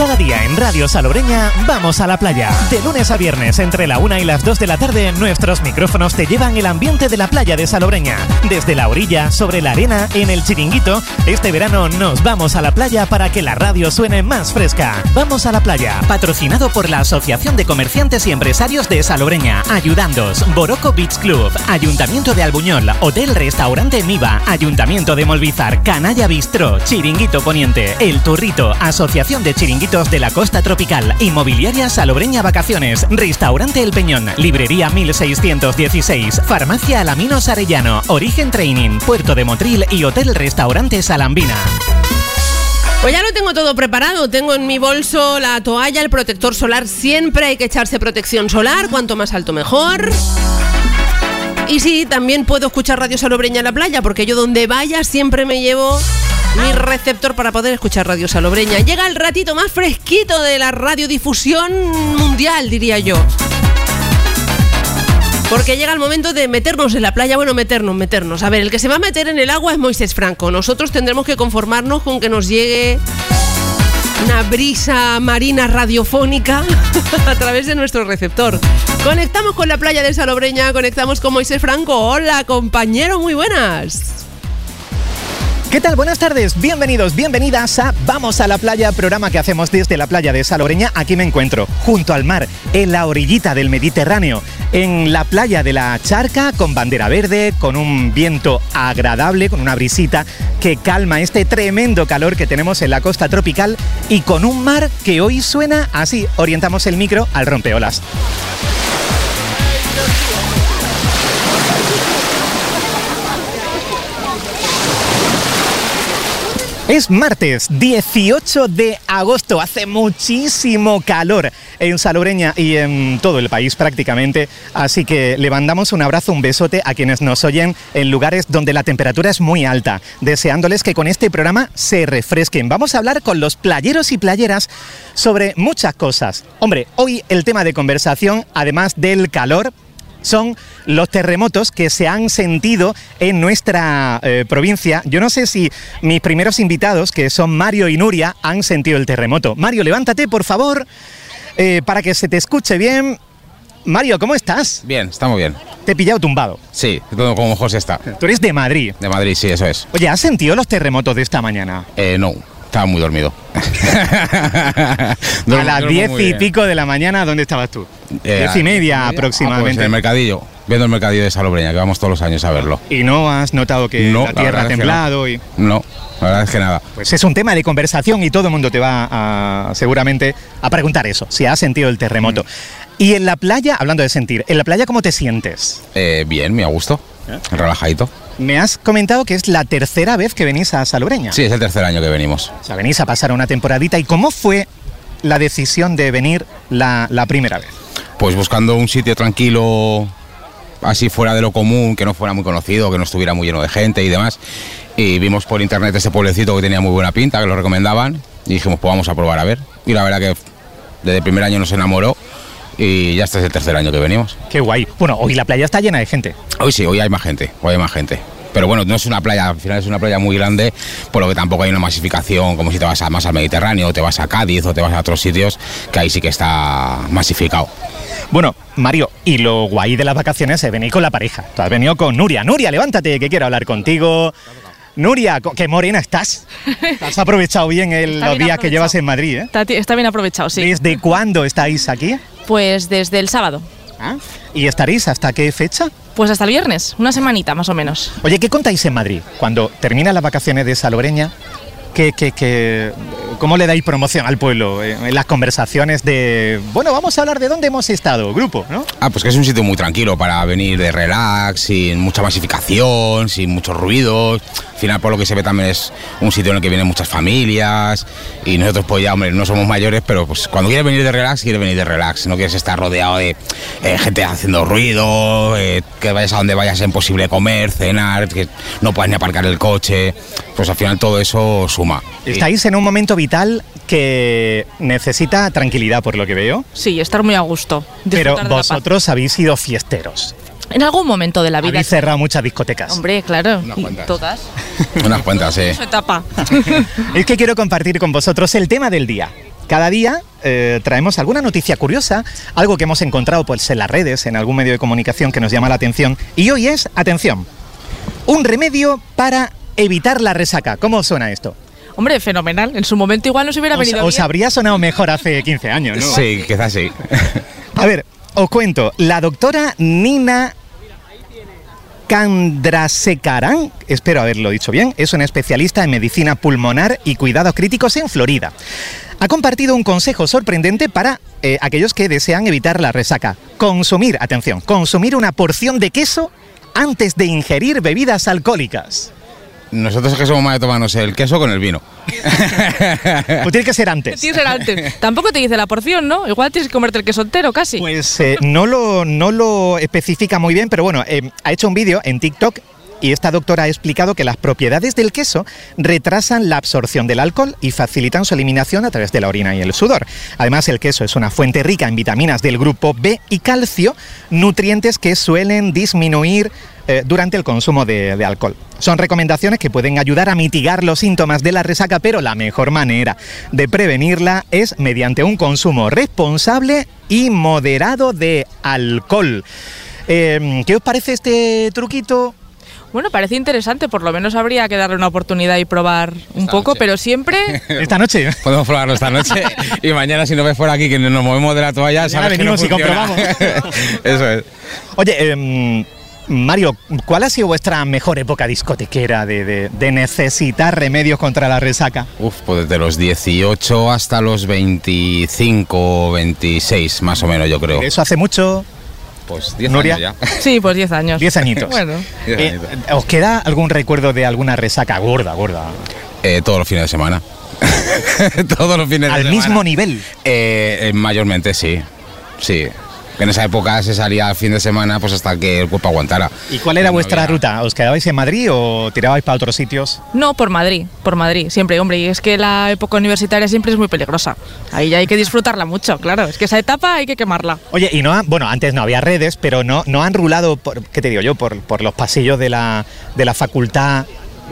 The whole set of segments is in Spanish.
Cada día en Radio Salobreña vamos a la playa. De lunes a viernes entre la 1 y las 2 de la tarde nuestros micrófonos te llevan el ambiente de la playa de Salobreña. Desde la orilla, sobre la arena, en el Chiringuito, este verano nos vamos a la playa para que la radio suene más fresca. Vamos a la playa, patrocinado por la Asociación de Comerciantes y Empresarios de Salobreña, Ayudandos, Boroco Beach Club, Ayuntamiento de Albuñol, Hotel Restaurante Niva, Ayuntamiento de Molvízar, Canalla Bistró, Chiringuito Poniente, El Turrito, Asociación de Chiringuitos de la Costa Tropical, Inmobiliaria Salobreña Vacaciones, Restaurante El Peñón, Librería 1616, Farmacia Alaminos Arellano, Origen Training, Puerto de Motril y Hotel Restaurante Salambina. Pues ya lo tengo todo preparado. Tengo en mi bolso la toalla, el protector solar. Siempre hay que echarse protección solar, cuanto más alto mejor. Y sí, también puedo escuchar Radio Salobreña en la playa, porque yo donde vaya siempre me llevo mi receptor para poder escuchar Radio Salobreña. Llega el ratito más fresquito de la radiodifusión mundial, diría yo. Porque llega el momento de meternos en la playa. Bueno, meternos. A ver, el que se va a meter en el agua es Moisés Franco. Nosotros tendremos que conformarnos con que nos llegue una brisa marina radiofónica a través de nuestro receptor. Conectamos con la playa de Salobreña, conectamos con Moisés Franco. Hola, compañero, muy buenas. ¿Qué tal? Buenas tardes, bienvenidos, bienvenidas a Vamos a la Playa, programa que hacemos desde la playa de Salobreña. Aquí me encuentro, junto al mar, en la orillita del Mediterráneo, en la playa de la Charca, con bandera verde, con un viento agradable, con una brisita que calma este tremendo calor que tenemos en la costa tropical y con un mar que hoy suena así. Orientamos el micro al rompeolas. Es martes 18 de agosto, hace muchísimo calor en Salobreña y en todo el país prácticamente, así que le mandamos un abrazo, un besote a quienes nos oyen en lugares donde la temperatura es muy alta, deseándoles que con este programa se refresquen. Vamos a hablar con los playeros y playeras sobre muchas cosas. Hombre, hoy el tema de conversación, además del calor, son los terremotos que se han sentido en nuestra provincia. Yo no sé si mis primeros invitados, que son Mario y Nuria, han sentido el terremoto. Mario, levántate, por favor, para que se te escuche bien. Mario, ¿cómo estás? Bien, estamos bien. Te he pillado tumbado. Sí, todo como José está. Tú eres de Madrid. De Madrid, sí, eso es. Oye, ¿has sentido los terremotos de esta mañana? No. Estaba muy dormido. A las 10 y pico de la mañana, ¿dónde estabas tú? 10 y media aproximadamente. Pues en el mercadillo, viendo el mercadillo de Salobreña, que vamos todos los años a verlo. ¿Y no has notado que la tierra ha temblado? No, la verdad es que nada. Pues es un tema de conversación y todo el mundo te va seguramente a preguntar eso, si has sentido el terremoto. Y en la playa, hablando de sentir, ¿en la playa cómo te sientes? Bien, muy a gusto, relajadito. Me has comentado que es la tercera vez que venís a Salobreña. Sí, es el tercer año que venimos. O sea, venís a pasar una temporadita. ¿Y cómo fue la decisión de venir la primera vez? Pues buscando un sitio tranquilo, así fuera de lo común, que no fuera muy conocido, que no estuviera muy lleno de gente y demás. Y vimos por internet ese pueblecito que tenía muy buena pinta, que lo recomendaban. Y dijimos, pues vamos a probar a ver. Y la verdad que desde el primer año nos enamoró. Y ya este es el tercer año que venimos. Qué guay. Bueno, hoy la playa está llena de gente. Hoy sí, hoy hay más gente, Pero bueno, no es una playa, al final es una playa muy grande, por lo que tampoco hay una masificación como si te vas más al Mediterráneo, o te vas a Cádiz, o te vas a otros sitios, que ahí sí que está masificado. Bueno, Mario, y lo guay de las vacaciones es venir con la pareja. Tú has venido con Nuria. Nuria, levántate, que quiero hablar contigo. Nuria, qué morena estás. Has aprovechado bien los días que llevas en Madrid, ¿eh? Está bien aprovechado, sí. ¿Desde cuándo estáis aquí? Pues desde el sábado. ¿Y estaréis hasta qué fecha? Pues hasta el viernes, una semanita más o menos. Oye, ¿qué contáis en Madrid? Cuando terminan las vacaciones de Salobreña, ¿cómo le dais promoción al pueblo? En las conversaciones de, bueno, vamos a hablar de dónde hemos estado, grupo, ¿no? Pues que es un sitio muy tranquilo para venir de relax, sin mucha masificación, sin muchos ruidos. Al final, por lo que se ve, también es un sitio en el que vienen muchas familias y nosotros, pues ya, hombre, no somos mayores, pero pues cuando quieres venir de relax, no quieres estar rodeado de gente haciendo ruido, que vayas a donde vayas es imposible comer, cenar, que no puedas ni aparcar el coche, pues al final todo eso suma. Estáis en un momento vital que necesita tranquilidad, por lo que veo. Sí, estar muy a gusto. Pero vosotros habéis sido fiesteros. En algún momento de la vida. Habéis cerrado muchas discotecas. Hombre, claro. Unas cuantas. Todas. Unas cuantas, sí. Su etapa. Es que quiero compartir con vosotros el tema del día. Cada día traemos alguna noticia curiosa, algo que hemos encontrado pues, en las redes, en algún medio de comunicación que nos llama la atención. Y hoy es, atención, un remedio para evitar la resaca. ¿Cómo suena esto? Hombre, fenomenal. En su momento igual nos hubiera venido Os bien. habría sonado mejor hace 15 años, ¿no? Sí, quizás sí. A ver, os cuento. La doctora Nina Chandrasekaran, espero haberlo dicho bien, es una especialista en medicina pulmonar y cuidados críticos en Florida. Ha compartido un consejo sorprendente para aquellos que desean evitar la resaca. Consumir, atención, consumir una porción de queso antes de ingerir bebidas alcohólicas. Nosotros es que somos más de tomarnos el queso con el vino. Pues tiene que ser antes. Tiene que ser antes. Tampoco te dice la porción, ¿no? Igual tienes que comerte el queso entero casi. Pues no lo especifica muy bien, pero bueno, ha hecho un vídeo en TikTok y esta doctora ha explicado que las propiedades del queso retrasan la absorción del alcohol y facilitan su eliminación a través de la orina y el sudor. Además, el queso es una fuente rica en vitaminas del grupo B y calcio, nutrientes que suelen disminuir durante el consumo de alcohol. Son recomendaciones que pueden ayudar a mitigar los síntomas de la resaca, pero la mejor manera de prevenirla es mediante un consumo responsable y moderado de alcohol. ¿Qué os parece este truquito? Bueno, parece interesante, por lo menos habría que darle una oportunidad y probar un poco, pero siempre... Esta noche. Podemos probarlo esta noche y mañana si nos ves por aquí que nos movemos de la toalla, sabes que no venimos y funciona. comprobamos. Eso es. Oye, Mario, ¿cuál ha sido vuestra mejor época discotequera de necesitar remedios contra la resaca? Pues desde los 18 hasta los 25, 26 más o menos yo creo. ¿Eso hace mucho? Pues 10 Nuria. años ya. Sí, pues 10 años. 10 añitos. Bueno. 10 añitos. ¿Os queda algún recuerdo de alguna resaca gorda? Todos los fines de semana. Todos los fines de ¿Al semana. mismo nivel? Mayormente sí. Sí. En esa época se salía al fin de semana pues hasta que el cuerpo aguantara. ¿Y cuál era No vuestra había- ruta? ¿Os quedabais en Madrid o tirabais para otros sitios? No, por Madrid, siempre, hombre, y es que la época universitaria siempre es muy peligrosa. Ahí ya hay que disfrutarla mucho, claro, es que esa etapa hay que quemarla. Oye, y bueno, antes no había redes, pero no han rulado, ¿qué te digo yo? Por los pasillos de la facultad,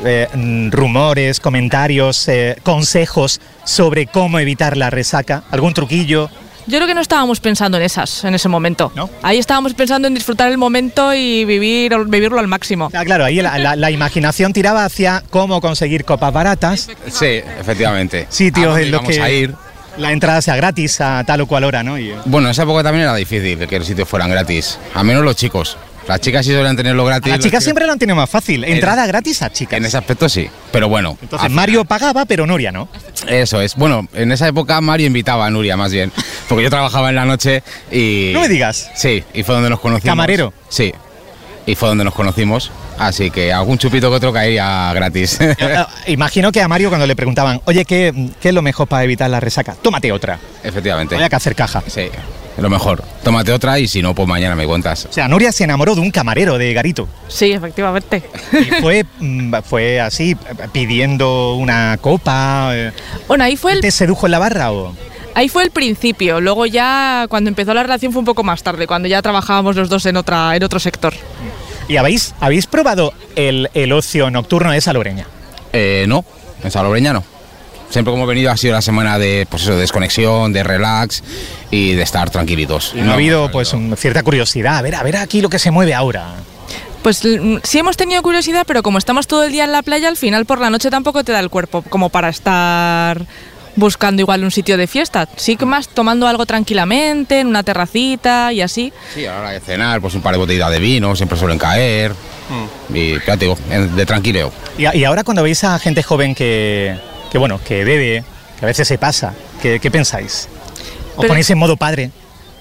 rumores, comentarios, consejos sobre cómo evitar la resaca, algún truquillo. Yo creo que no estábamos pensando en ese momento. ¿No? Ahí estábamos pensando en disfrutar el momento y vivirlo al máximo. Ah, claro, ahí la imaginación tiraba hacia cómo conseguir copas baratas, Sí, efectivamente. sitios ¿A dónde en los íbamos que a ir? la entrada sea gratis a tal o cual hora, ¿no? Bueno, en esa época también era difícil que los sitios fueran gratis. Al menos los chicos. Las chicas sí suelen tenerlo gratis. Las los chicas chicos- siempre lo han tenido más fácil, entrada gratis a chicas. En ese aspecto sí, pero bueno. Entonces al Mario final- pagaba, pero Nuria no. Eso es. Bueno, en esa época Mario invitaba a Nuria más bien, porque yo trabajaba en la noche y... No me digas. Sí, y fue donde nos conocimos. ¿Camarero? Sí, y fue donde nos conocimos, así que algún chupito que otro caería gratis. Imagino que a Mario cuando le preguntaban, oye, ¿qué es lo mejor para evitar la resaca? Tómate otra. Efectivamente. Había que hacer caja. Sí, lo mejor. Tómate otra y si no, pues mañana me cuentas. O sea, Nuria se enamoró de un camarero de Garito. Sí, efectivamente. Y fue así, pidiendo una copa. Bueno, ahí fue ¿Te sedujo en la barra o...? Ahí fue el principio, luego ya cuando empezó la relación fue un poco más tarde, cuando ya trabajábamos los dos en otro sector. ¿Y habéis probado el ocio nocturno de Salobreña? No, en Salobreña no. Siempre como he venido ha sido la semana de, pues eso, de desconexión, de relax y de estar tranquilitos. ¿No ha habido pues cierta curiosidad? A ver aquí lo que se mueve ahora. Pues sí hemos tenido curiosidad, pero como estamos todo el día en la playa, al final por la noche tampoco te da el cuerpo como para estar buscando igual un sitio de fiesta. Sí que más tomando algo tranquilamente, en una terracita y así. Sí, a la hora de cenar, pues un par de botellitas de vino, siempre suelen caer. Y ya te digo, de tranquileo. Y ahora cuando veis a gente joven que bebe, que a veces se pasa, ¿qué pensáis? ¿Os Pero- ponéis en modo padre?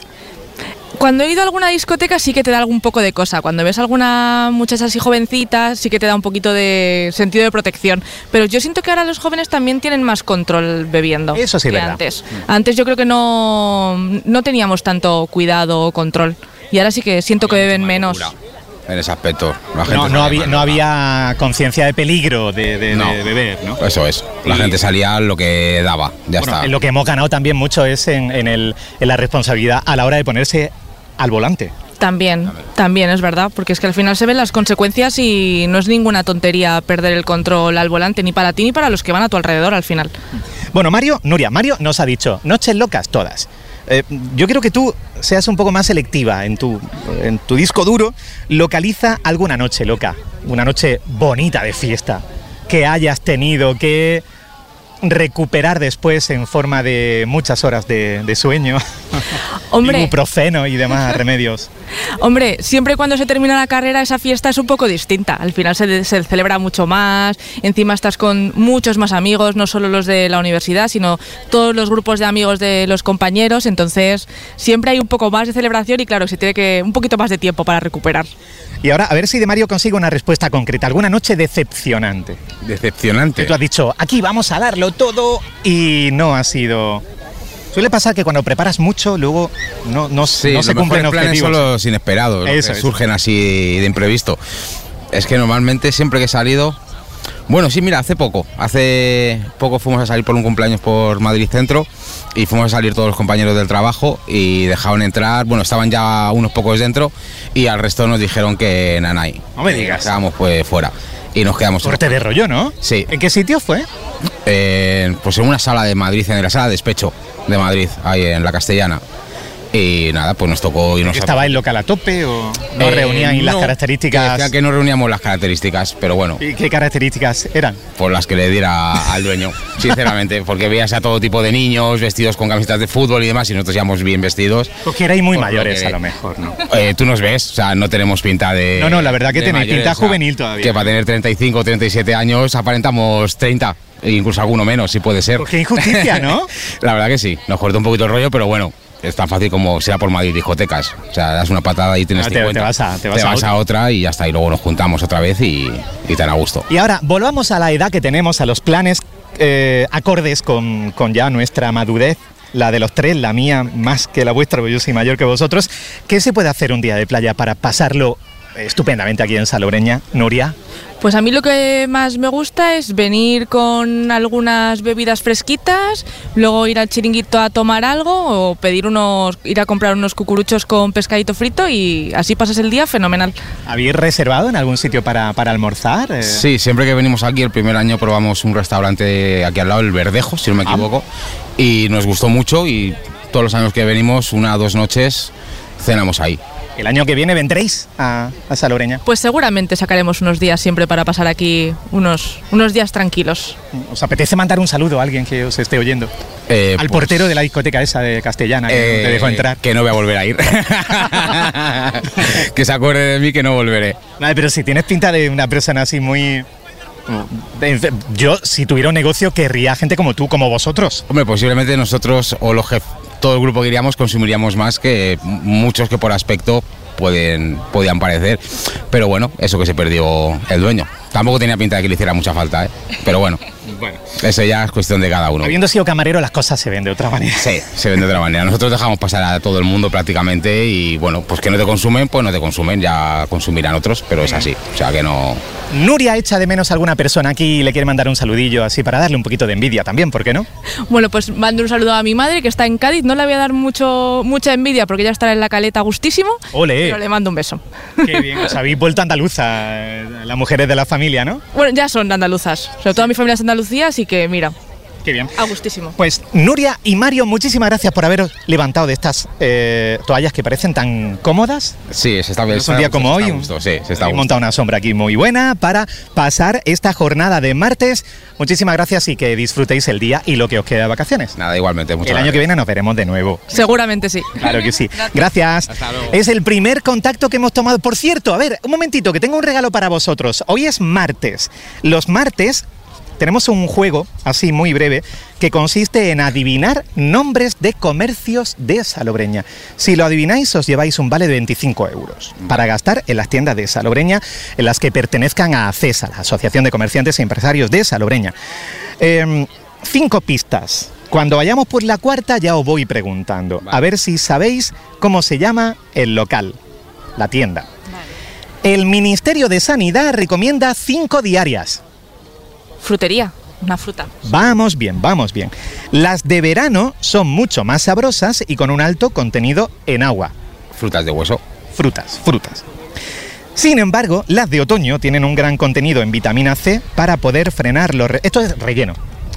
Cuando he ido a alguna discoteca sí que te da algún poco de cosa. Cuando ves alguna muchacha así jovencita sí que te da un poquito de sentido de protección. Pero yo siento que ahora los jóvenes también tienen más control bebiendo. Eso sí es que verdad. antes. Antes yo creo que no teníamos tanto cuidado o control. Y ahora sí que siento que beben menos. En ese aspecto. La gente No salía más loca. había conciencia de peligro de No. beber, ¿no? Eso es. La Y- gente salía lo que daba. Ya Bueno, está. en lo que hemos ganado también mucho es en la responsabilidad a la hora de ponerse al volante. También es verdad, porque es que al final se ven las consecuencias y no es ninguna tontería perder el control al volante, ni para ti ni para los que van a tu alrededor al final. Bueno, Nuria, Mario nos ha dicho, noches locas todas. Yo quiero que tú seas un poco más selectiva en tu disco duro. Localiza alguna noche loca, una noche bonita de fiesta que hayas tenido que recuperar después en forma de muchas horas de sueño. Hombre. Ibuprofeno y demás remedios. Hombre, siempre cuando se termina la carrera esa fiesta es un poco distinta. Al final se celebra mucho más, encima estás con muchos más amigos, no solo los de la universidad, sino todos los grupos de amigos de los compañeros, entonces siempre hay un poco más de celebración y claro, se tiene que un poquito más de tiempo para recuperar. Y ahora, a ver si de Mario consigue una respuesta concreta. ¿Alguna noche decepcionante? Decepcionante. Que tú has dicho, aquí vamos a darlo todo y no ha sido... Suele pasar que cuando preparas mucho, luego no se cumplen los planes objetivos. son los inesperados, Eso. surgen así de imprevisto. Es que normalmente siempre que he salido... Bueno, sí, mira, hace poco fuimos a salir por un cumpleaños por Madrid Centro y fuimos a salir todos los compañeros del trabajo y dejaron entrar, bueno, estaban ya unos pocos dentro y al resto nos dijeron que nanay. No me digas. Quedamos pues fuera y nos quedamos... Corte de rollo, ¿no? Sí. ¿En qué sitio fue? Pues en una sala de Madrid, en la sala de despecho de Madrid, ahí en la Castellana. Y nada, pues nos tocó... ¿Estaba el local a tope o no reunían las características? Decía que no reuníamos las características, pero bueno. ¿Y qué características eran? Por las que le diera al dueño, sinceramente, porque veías a todo tipo de niños vestidos con camisetas de fútbol y demás, y nosotros íbamos bien vestidos. Porque erais muy mayores, a lo mejor, ¿no? Tú nos ves, o sea, no tenemos pinta de... No, la verdad que tenéis mayores, pinta o sea, juvenil todavía. Que para tener 35 o 37 años aparentamos 30, e incluso alguno menos, si puede ser. Pues qué injusticia, ¿no? La verdad que sí, nos cortó un poquito el rollo, pero bueno. Es tan fácil como sea por Madrid discotecas. O sea, das una patada y tienes 50. Te vas a otra y ya está. Y luego nos juntamos otra vez y tan a gusto. Y ahora, volvamos a la edad que tenemos, a los planes acordes con ya nuestra madurez. La de los tres, la mía más que la vuestra, porque yo soy mayor que vosotros. ¿Qué se puede hacer un día de playa para pasarlo estupendamente aquí en Salobreña, Nuria? Pues a mí lo que más me gusta es venir con algunas bebidas fresquitas, luego ir al chiringuito a tomar algo o ir a comprar unos cucuruchos con pescadito frito y así pasas el día fenomenal. ¿Habéis reservado en algún sitio para almorzar? Sí, siempre que venimos aquí, el primer año probamos un restaurante aquí al lado, el Verdejo, si no me equivoco, y nos gustó mucho y todos los años que venimos, 1 o 2 noches, cenamos ahí. ¿El año que viene vendréis a Salobreña? Pues seguramente sacaremos unos días siempre para pasar aquí unos días tranquilos. ¿Os apetece mandar un saludo a alguien que os esté oyendo? Al portero de la discoteca esa de Castellana, que no te dejó entrar. Que no voy a volver a ir. Que se acuerde de mí, que no volveré. Vale, pero si tienes pinta de una persona así muy... Yo, si tuviera un negocio, querría gente como tú, como vosotros. Hombre, posiblemente nosotros o los jefes, todo el grupo que iríamos, consumiríamos más que muchos que por aspecto podían parecer. Pero bueno, eso que se perdió el dueño. Tampoco tenía pinta de que le hiciera mucha falta, ¿eh? Pero bueno, eso ya es cuestión de cada uno. Habiendo sido camarero, las cosas se ven de otra manera. Sí, se ven de otra manera. Nosotros dejamos pasar a todo el mundo prácticamente y bueno, pues que no te consumen, pues no te consumen, ya consumirán otros, pero es así, o sea que no... Nuria echa de menos a alguna persona aquí y le quiere mandar un saludillo así para darle un poquito de envidia también, ¿por qué no? Bueno, pues mando un saludo a mi madre que está en Cádiz, no le voy a dar mucha envidia porque ya estará en la Caleta a gustísimo. ¡Ole! Pero le mando un beso. Qué bien, os habéis vuelto andaluza, las mujeres de la familia, ¿no? Bueno, ya son andaluzas, sobre todo mi familia es Andalucía, así que mira. Qué bien. A gustísimo. Pues Nuria y Mario, muchísimas gracias por haberos levantado de estas toallas que parecen tan cómodas. Sí, se está bien. Es un día como hoy. Se está montado una sombra aquí muy buena para pasar esta jornada de martes. Muchísimas gracias y que disfrutéis el día y lo que os queda de vacaciones. Nada, igualmente. Muchas gracias. El año que viene nos veremos de nuevo. Seguramente sí. Claro que sí. Gracias. Hasta luego. Es el primer contacto que hemos tomado. Por cierto, a ver, un momentito, que tengo un regalo para vosotros. Hoy es martes. Los martes tenemos un juego, así muy breve, que consiste en adivinar nombres de comercios de Salobreña. Si lo adivináis, os lleváis un vale de 25 euros para gastar en las tiendas de Salobreña, en las que pertenezcan a ACESA, la Asociación de Comerciantes e Empresarios de Salobreña. 5 pistas. Cuando vayamos por la cuarta ya os voy preguntando. Vale. A ver si sabéis cómo se llama el local, la tienda. Vale. El Ministerio de Sanidad recomienda 5 diarias. Frutería, una fruta. Vamos bien, vamos bien. Las de verano son mucho más sabrosas y con un alto contenido en agua. Frutas de hueso. Frutas. Sin embargo, las de otoño tienen un gran contenido en vitamina C para poder frenar los... Esto es relleno.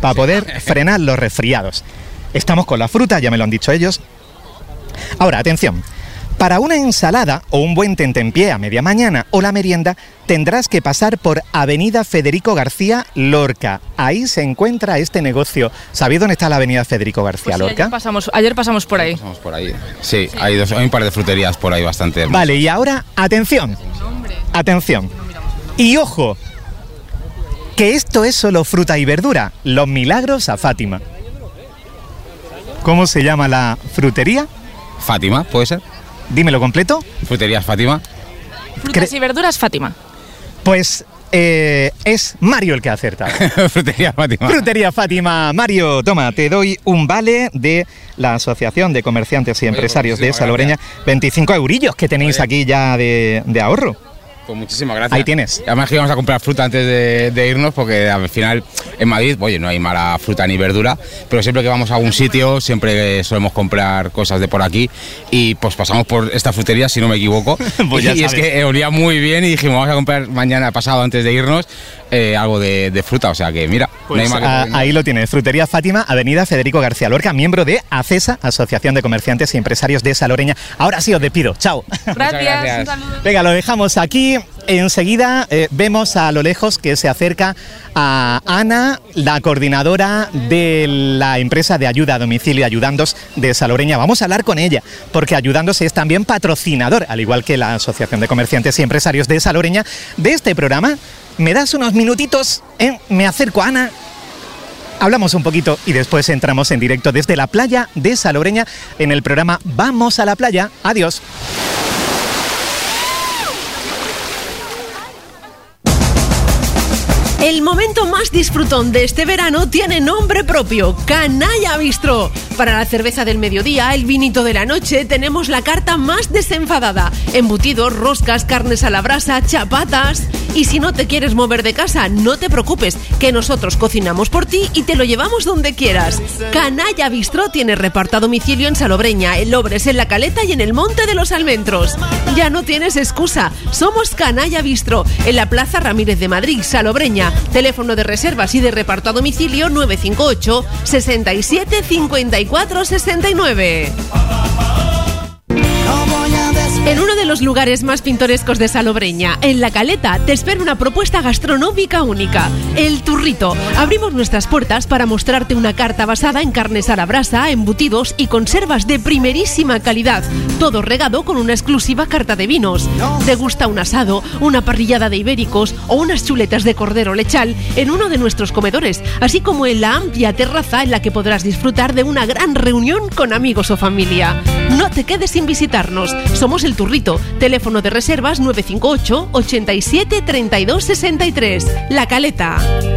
para poder frenar los resfriados. Estamos con la fruta, ya me lo han dicho ellos. Ahora, atención. Para una ensalada o un buen tentempié a media mañana o la merienda, tendrás que pasar por Avenida Federico García Lorca. Ahí se encuentra este negocio. ¿Sabéis dónde está la Avenida Federico García Lorca? Ayer pasamos por ahí. Pasamos por ahí. Sí, hay un par de fruterías por ahí bastante hermosas. Vale, y ahora, atención. Atención. Y ojo, que esto es solo fruta y verdura. Los Milagros a Fátima. ¿Cómo se llama la frutería? Fátima, ¿puede ser? Dímelo completo. Fruterías Fátima. Frutas y verduras Fátima. Pues es Mario el que ha acertado. Frutería Fátima. Frutería Fátima. Mario, toma, te doy un vale de la Asociación de Comerciantes y Empresarios de Salobreña. 25 eurillos que tenéis aquí ya de ahorro. Pues muchísimas gracias. Ahí tienes. Además que íbamos a comprar fruta antes de irnos porque al final en Madrid, oye, no hay mala fruta ni verdura, pero siempre que vamos a algún sitio siempre solemos comprar cosas de por aquí y pues pasamos por esta frutería, si no me equivoco. Pues y es que olía muy bien y dijimos vamos a comprar mañana pasado antes de irnos algo de fruta, o sea que mira. Pues no hay más que ahí lo tienes, Frutería Fátima, Avenida Federico García Lorca, miembro de ACESA, Asociación de Comerciantes y Empresarios de Salobreña. Ahora sí os despido, chao. Gracias. Un saludo. Venga, lo dejamos aquí. Enseguida vemos a lo lejos que se acerca a Ana, la coordinadora de la empresa de ayuda a domicilio Ayudandos de Salobreña. Vamos a hablar con ella, porque Ayudandos es también patrocinador, al igual que la Asociación de Comerciantes y Empresarios de Salobreña, de este programa. ¿Me das unos minutitos? Me acerco a Ana. Hablamos un poquito y después entramos en directo desde la playa de Salobreña en el programa Vamos a la Playa. Adiós. El momento más disfrutón de este verano tiene nombre propio, Canalla Bistro. Para la cerveza del mediodía, el vinito de la noche, tenemos la carta más desenfadada. Embutidos, roscas, carnes a la brasa, chapatas. Y si no te quieres mover de casa, no te preocupes, que nosotros cocinamos por ti y te lo llevamos donde quieras. Canalla Bistro tiene reparto a domicilio en Salobreña, en Lobres, en La Caleta y en el Monte de los Almendros. Ya no tienes excusa, somos Canalla Bistro, en la Plaza Ramírez de Madrid, Salobreña. Teléfono de reservas y de reparto a domicilio 958 67 54 69. En uno de los lugares más pintorescos de Salobreña, en La Caleta, te espera una propuesta gastronómica única, El Turrito. Abrimos nuestras puertas para mostrarte una carta basada en carnes a la brasa, embutidos y conservas de primerísima calidad, todo regado con una exclusiva carta de vinos. ¿Te gusta un asado, una parrillada de ibéricos o unas chuletas de cordero lechal en uno de nuestros comedores, así como en la amplia terraza en la que podrás disfrutar de una gran reunión con amigos o familia? No te quedes sin visitarnos, somos El Turrito, teléfono de reservas 958 87 32 63, La Caleta.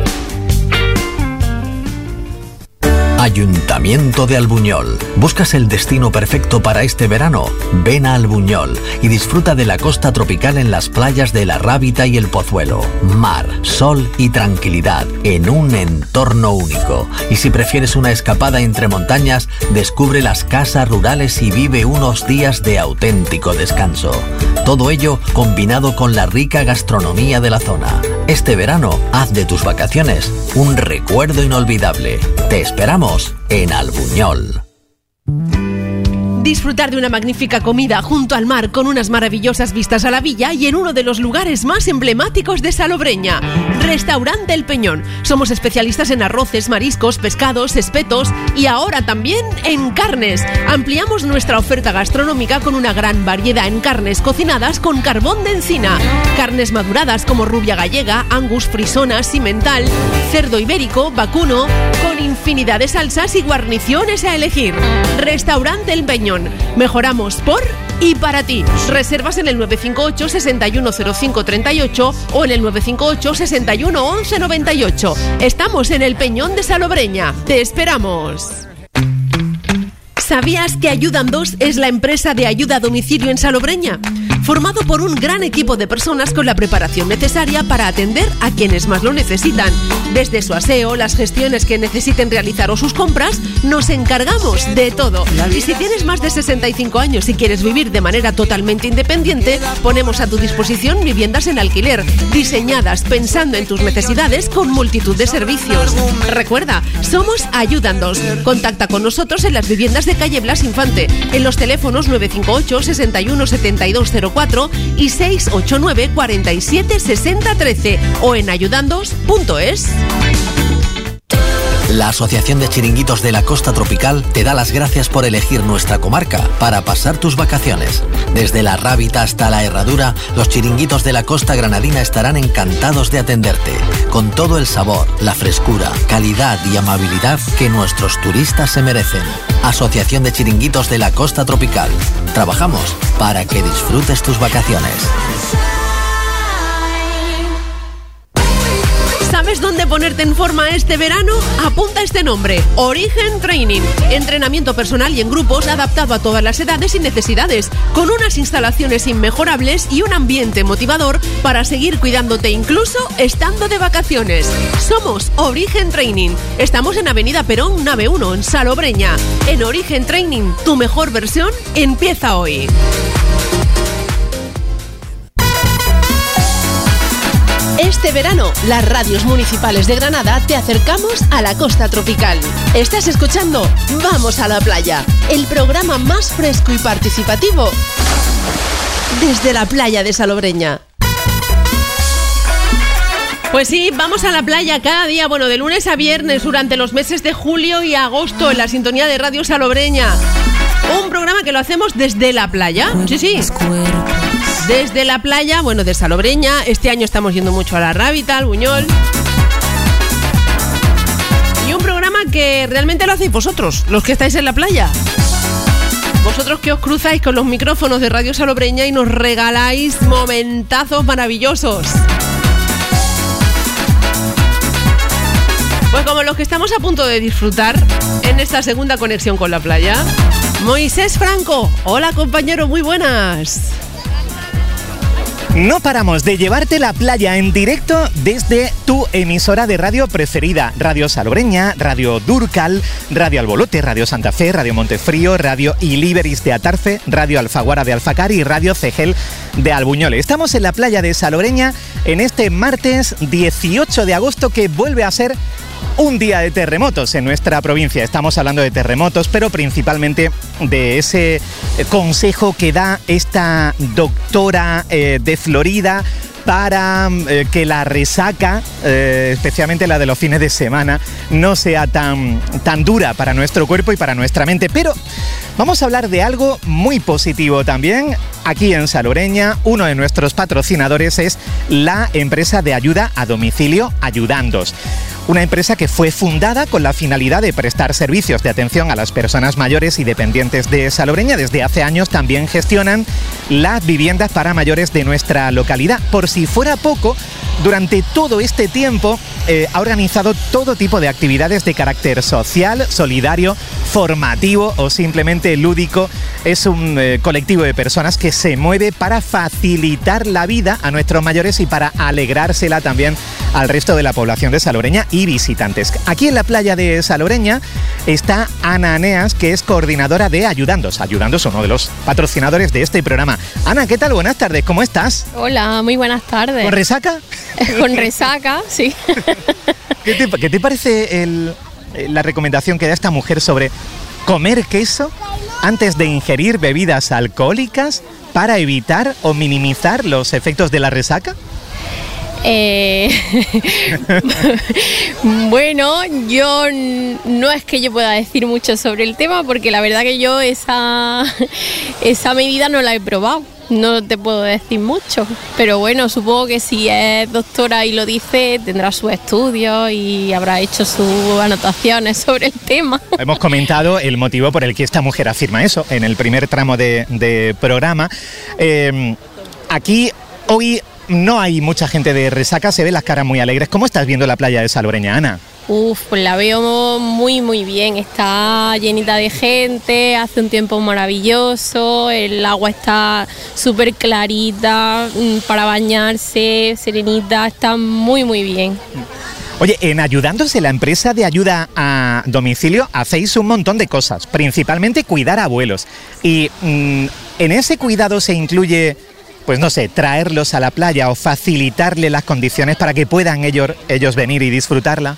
Ayuntamiento de Albuñol. ¿Buscas el destino perfecto para este verano? Ven a Albuñol y disfruta de la costa tropical en las playas de La Rábita y El Pozuelo. Mar, sol y tranquilidad en un entorno único. Y si prefieres una escapada entre montañas, descubre las casas rurales y vive unos días de auténtico descanso. Todo ello combinado con la rica gastronomía de la zona. Este verano, haz de tus vacaciones un recuerdo inolvidable. Te esperamos en Albuñol. Disfrutar de una magnífica comida junto al mar con unas maravillosas vistas a la villa y en uno de los lugares más emblemáticos de Salobreña, Restaurante El Peñón. Somos especialistas en arroces, mariscos, pescados, espetos y ahora también en carnes. Ampliamos nuestra oferta gastronómica con una gran variedad en carnes cocinadas con carbón de encina. Carnes maduradas como rubia gallega, angus, frisona, simental, cerdo ibérico, vacuno, con infinidad de salsas y guarniciones a elegir. Restaurante El Peñón. Mejoramos por y para ti. Reservas en el 958 6105 38 o en el 958 61 11 98. Estamos en El Peñón de Salobreña. Te esperamos. ¿Sabías que Ayudandos es la empresa de ayuda a domicilio en Salobreña? formado por un gran equipo de personas con la preparación necesaria para atender a quienes más lo necesitan. Desde su aseo, las gestiones que necesiten realizar o sus compras, nos encargamos de todo. Y si tienes más de 65 años y quieres vivir de manera totalmente independiente, ponemos a tu disposición viviendas en alquiler, diseñadas pensando en tus necesidades con multitud de servicios. Recuerda, somos Ayúdandos. Contacta con nosotros en las viviendas de calle Blas Infante, en los teléfonos 958 61 72 04 y 689 47 60 13 o en ayudandos.es. La Asociación de Chiringuitos de la Costa Tropical te da las gracias por elegir nuestra comarca para pasar tus vacaciones. Desde la Rábita hasta la Herradura, los chiringuitos de la costa granadina estarán encantados de atenderte, con todo el sabor, la frescura, calidad y amabilidad que nuestros turistas se merecen. Asociación de Chiringuitos de la Costa Tropical. Trabajamos para que disfrutes tus vacaciones. ¿Sabes dónde ponerte en forma este verano? Apunta este nombre: Origen Training. Entrenamiento personal y en grupos adaptado a todas las edades y necesidades, con unas instalaciones inmejorables y un ambiente motivador para seguir cuidándote incluso estando de vacaciones. Somos Origen Training. Estamos en Avenida Perón, nave 1, en Salobreña. En Origen Training, tu mejor versión empieza hoy. Este verano, las radios municipales de Granada te acercamos a la costa tropical. Estás escuchando Vamos a la Playa, el programa más fresco y participativo desde la playa de Salobreña. Pues sí, vamos a la playa cada día, bueno, de lunes a viernes durante los meses de julio y agosto en la sintonía de Radio Salobreña. Un programa que lo hacemos desde la playa, sí. Desde la playa, bueno, de Salobreña. Este año estamos yendo mucho a la Rábita, al Buñol. Y un programa que realmente lo hacéis vosotros, los que estáis en la playa. Vosotros que os cruzáis con los micrófonos de Radio Salobreña y nos regaláis momentazos maravillosos. Pues como los que estamos a punto de disfrutar en esta segunda conexión con la playa. Moisés Franco, hola compañero, muy buenas. No paramos de llevarte la playa en directo desde tu emisora de radio preferida. Radio Salobreña, Radio Durcal, Radio Albolote, Radio Santa Fe, Radio Montefrío, Radio Iliberis de Atarfe, Radio Alfaguara de Alfacar y Radio Cegel de Albuñol. Estamos en la playa de Salobreña en este martes 18 de agosto que vuelve a ser un día de terremotos en nuestra provincia. Estamos hablando de terremotos, pero principalmente de ese consejo que da esta doctora de Florida para que la resaca, especialmente la de los fines de semana, no sea tan dura para nuestro cuerpo y para nuestra mente. Pero vamos a hablar de algo muy positivo también. Aquí en Salobreña, uno de nuestros patrocinadores es la empresa de ayuda a domicilio Ayudandos. Una empresa que fue fundada con la finalidad de prestar servicios de atención a las personas mayores y dependientes de Salobreña. Desde hace años también gestionan las viviendas para mayores de nuestra localidad. Por si fuera poco, durante todo este tiempo ha organizado todo tipo de actividades de carácter social, solidario, formativo o simplemente lúdico. Es un colectivo de personas que se mueve para facilitar la vida a nuestros mayores y para alegrársela también al resto de la población de Salobreña y visitantes. Aquí en la playa de Salobreña está Ana Aneas, que es coordinadora de Ayudandos. Ayudandos, uno de los patrocinadores de este programa. Ana, ¿qué tal? Buenas tardes, ¿cómo estás? Hola, muy buenas tardes. ¿Con resaca? Con resaca, sí. ¿Qué te parece la recomendación que da esta mujer sobre comer queso antes de ingerir bebidas alcohólicas para evitar o minimizar los efectos de la resaca? Bueno, yo no es que yo pueda decir mucho sobre el tema porque la verdad que yo esa medida no la he probado. No te puedo decir mucho, pero bueno, supongo que si es doctora y lo dice, tendrá sus estudios y habrá hecho sus anotaciones sobre el tema. Hemos comentado el motivo por el que esta mujer afirma eso en el primer tramo de programa. Aquí hoy no hay mucha gente de resaca, se ven las caras muy alegres. ¿Cómo estás viendo la playa de Salobreña, Ana? Pues la veo muy muy bien, está llenita de gente, hace un tiempo maravilloso, el agua está súper clarita para bañarse, serenita, está muy muy bien. Oye, en Ayudándose, la empresa de ayuda a domicilio, hacéis un montón de cosas, principalmente cuidar a abuelos. Y en ese cuidado se incluye, pues no sé, traerlos a la playa o facilitarle las condiciones para que puedan ellos venir y disfrutarla.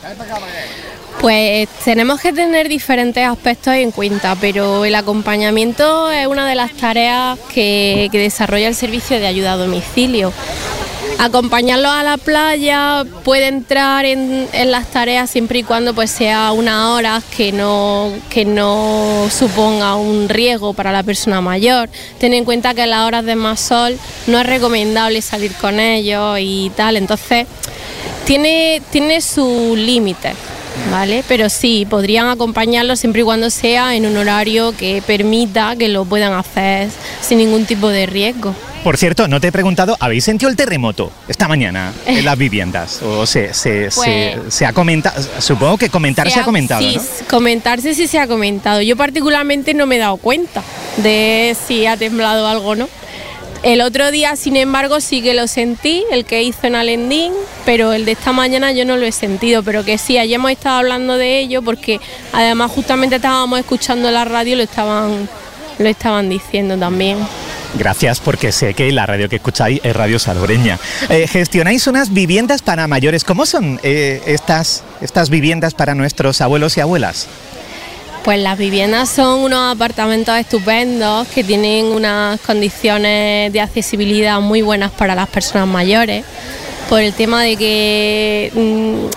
Pues tenemos que tener diferentes aspectos en cuenta, pero el acompañamiento es una de las tareas que desarrolla el servicio de ayuda a domicilio. Acompañarlos a la playa puede entrar en las tareas siempre y cuando pues sea unas horas que no suponga un riesgo para la persona mayor. Ten en cuenta que en las horas de más sol no es recomendable salir con ellos y tal, entonces tiene su límite, ¿vale? Pero sí, podrían acompañarlos siempre y cuando sea en un horario que permita que lo puedan hacer sin ningún tipo de riesgo. Por cierto, no te he preguntado, ¿habéis sentido el terremoto esta mañana en las viviendas? ¿O se ha comentado? Supongo que se ha comentado, sí, ¿no? Comentarse sí se ha comentado. Yo particularmente no me he dado cuenta de si ha temblado algo o no. El otro día, sin embargo, sí que lo sentí, el que hizo en Alendín, pero el de esta mañana yo no lo he sentido, pero que sí, ayer hemos estado hablando de ello porque además justamente estábamos escuchando la radio y lo estaban diciendo también. Gracias, porque sé que la radio que escucháis es Radio Salobreña. Gestionáis unas viviendas para mayores. ¿Cómo son estas viviendas para nuestros abuelos y abuelas? Pues las viviendas son unos apartamentos estupendos que tienen unas condiciones de accesibilidad muy buenas para las personas mayores, por el tema de que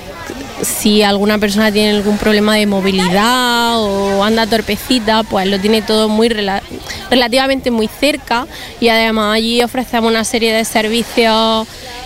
si alguna persona tiene algún problema de movilidad o anda torpecita, pues lo tiene todo relativamente muy cerca, y además allí ofrecemos una serie de servicios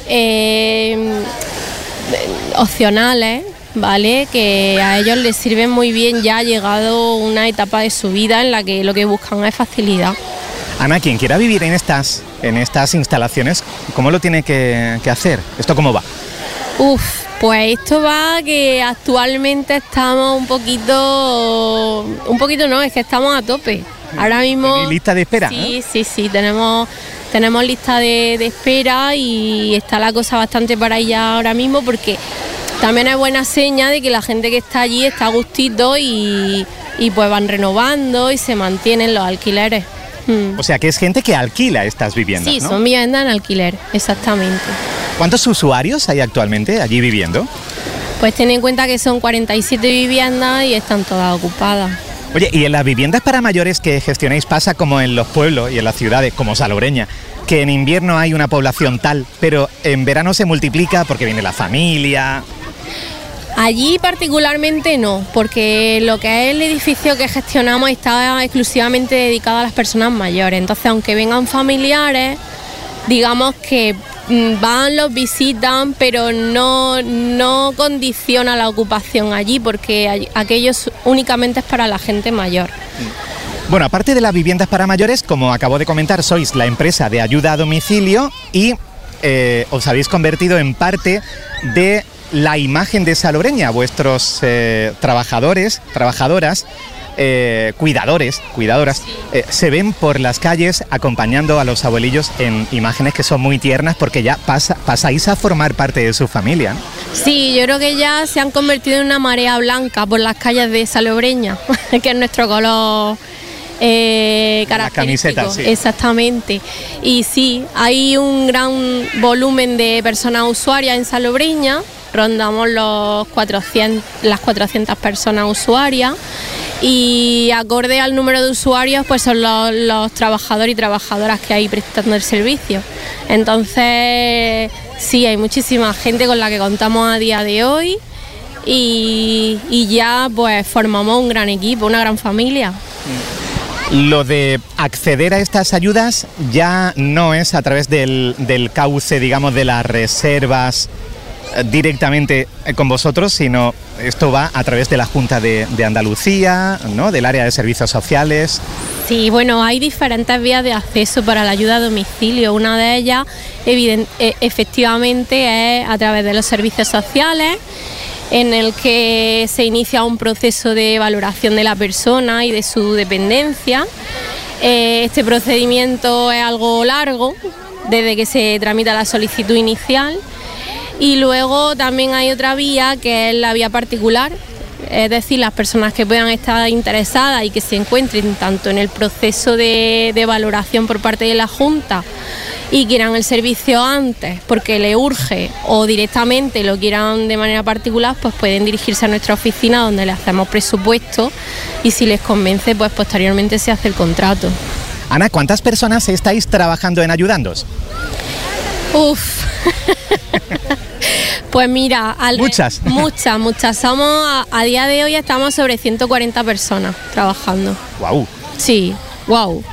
opcionales, ¿vale? Que a ellos les sirven muy bien ya llegado una etapa de su vida en la que lo que buscan es facilidad. Ana, quien quiera vivir en estas instalaciones, ¿cómo lo tiene que hacer? ¿Esto cómo va? Pues esto va que actualmente estamos un poquito no, es que estamos a tope. Ahora mismo... ¿Tenéis lista de espera? Sí, tenemos lista de espera y está la cosa bastante para allá ahora mismo, porque también es buena seña de que la gente que está allí está a gustito y pues van renovando y se mantienen los alquileres. O sea que es gente que alquila estas viviendas, sí, ¿no? Son viviendas en alquiler, exactamente. ¿Cuántos usuarios hay actualmente allí viviendo? Pues ten en cuenta que son 47 viviendas y están todas ocupadas. Oye, ¿y en las viviendas para mayores que gestionáis pasa como en los pueblos y en las ciudades, como Salobreña, que en invierno hay una población tal, pero en verano se multiplica porque viene la familia? Allí particularmente no, porque lo que es el edificio que gestionamos está exclusivamente dedicado a las personas mayores. Entonces, aunque vengan familiares, digamos que van, los visitan, pero no condiciona la ocupación allí, porque aquello únicamente es para la gente mayor. Bueno, aparte de las viviendas para mayores, como acabo de comentar, sois la empresa de ayuda a domicilio y os habéis convertido en parte de la imagen de Salobreña. Vuestros trabajadores, trabajadoras, cuidadoras, se ven por las calles acompañando a los abuelillos en imágenes que son muy tiernas, porque ya pasáis a formar parte de su familia, ¿no? Sí, yo creo que ya se han convertido en una marea blanca por las calles de Salobreña, que es nuestro color característico. Las camisetas, sí. Exactamente. Y sí, hay un gran volumen de personas usuarias en Salobreña, rondamos las 400 personas usuarias, y acorde al número de usuarios pues son los trabajadores y trabajadoras que hay prestando el servicio. Entonces sí, hay muchísima gente con la que contamos a día de hoy y ya pues formamos un gran equipo, una gran familia. Lo de acceder a estas ayudas ya no es a través del cauce, digamos, de las reservas directamente con vosotros, sino esto va a través de la Junta de Andalucía, ¿no?, del área de servicios sociales. Sí, bueno, hay diferentes vías de acceso para la ayuda a domicilio. Una de ellas, efectivamente, es a través de los servicios sociales. en el que se inicia un proceso de valoración de la persona y de su dependencia. Este procedimiento es algo largo, desde que se tramita la solicitud inicial, y luego también hay otra vía que es la vía particular, es decir, las personas que puedan estar interesadas y que se encuentren tanto en el proceso de valoración por parte de la Junta y quieran el servicio antes porque le urge, o directamente lo quieran de manera particular, pues pueden dirigirse a nuestra oficina, donde le hacemos presupuesto, y si les convence, pues posteriormente se hace el contrato. Ana, ¿cuántas personas estáis trabajando en Ayudándoos? Uf. Pues mira, muchas. Somos, a día de hoy estamos sobre 140 personas trabajando. Guau. Sí, guau.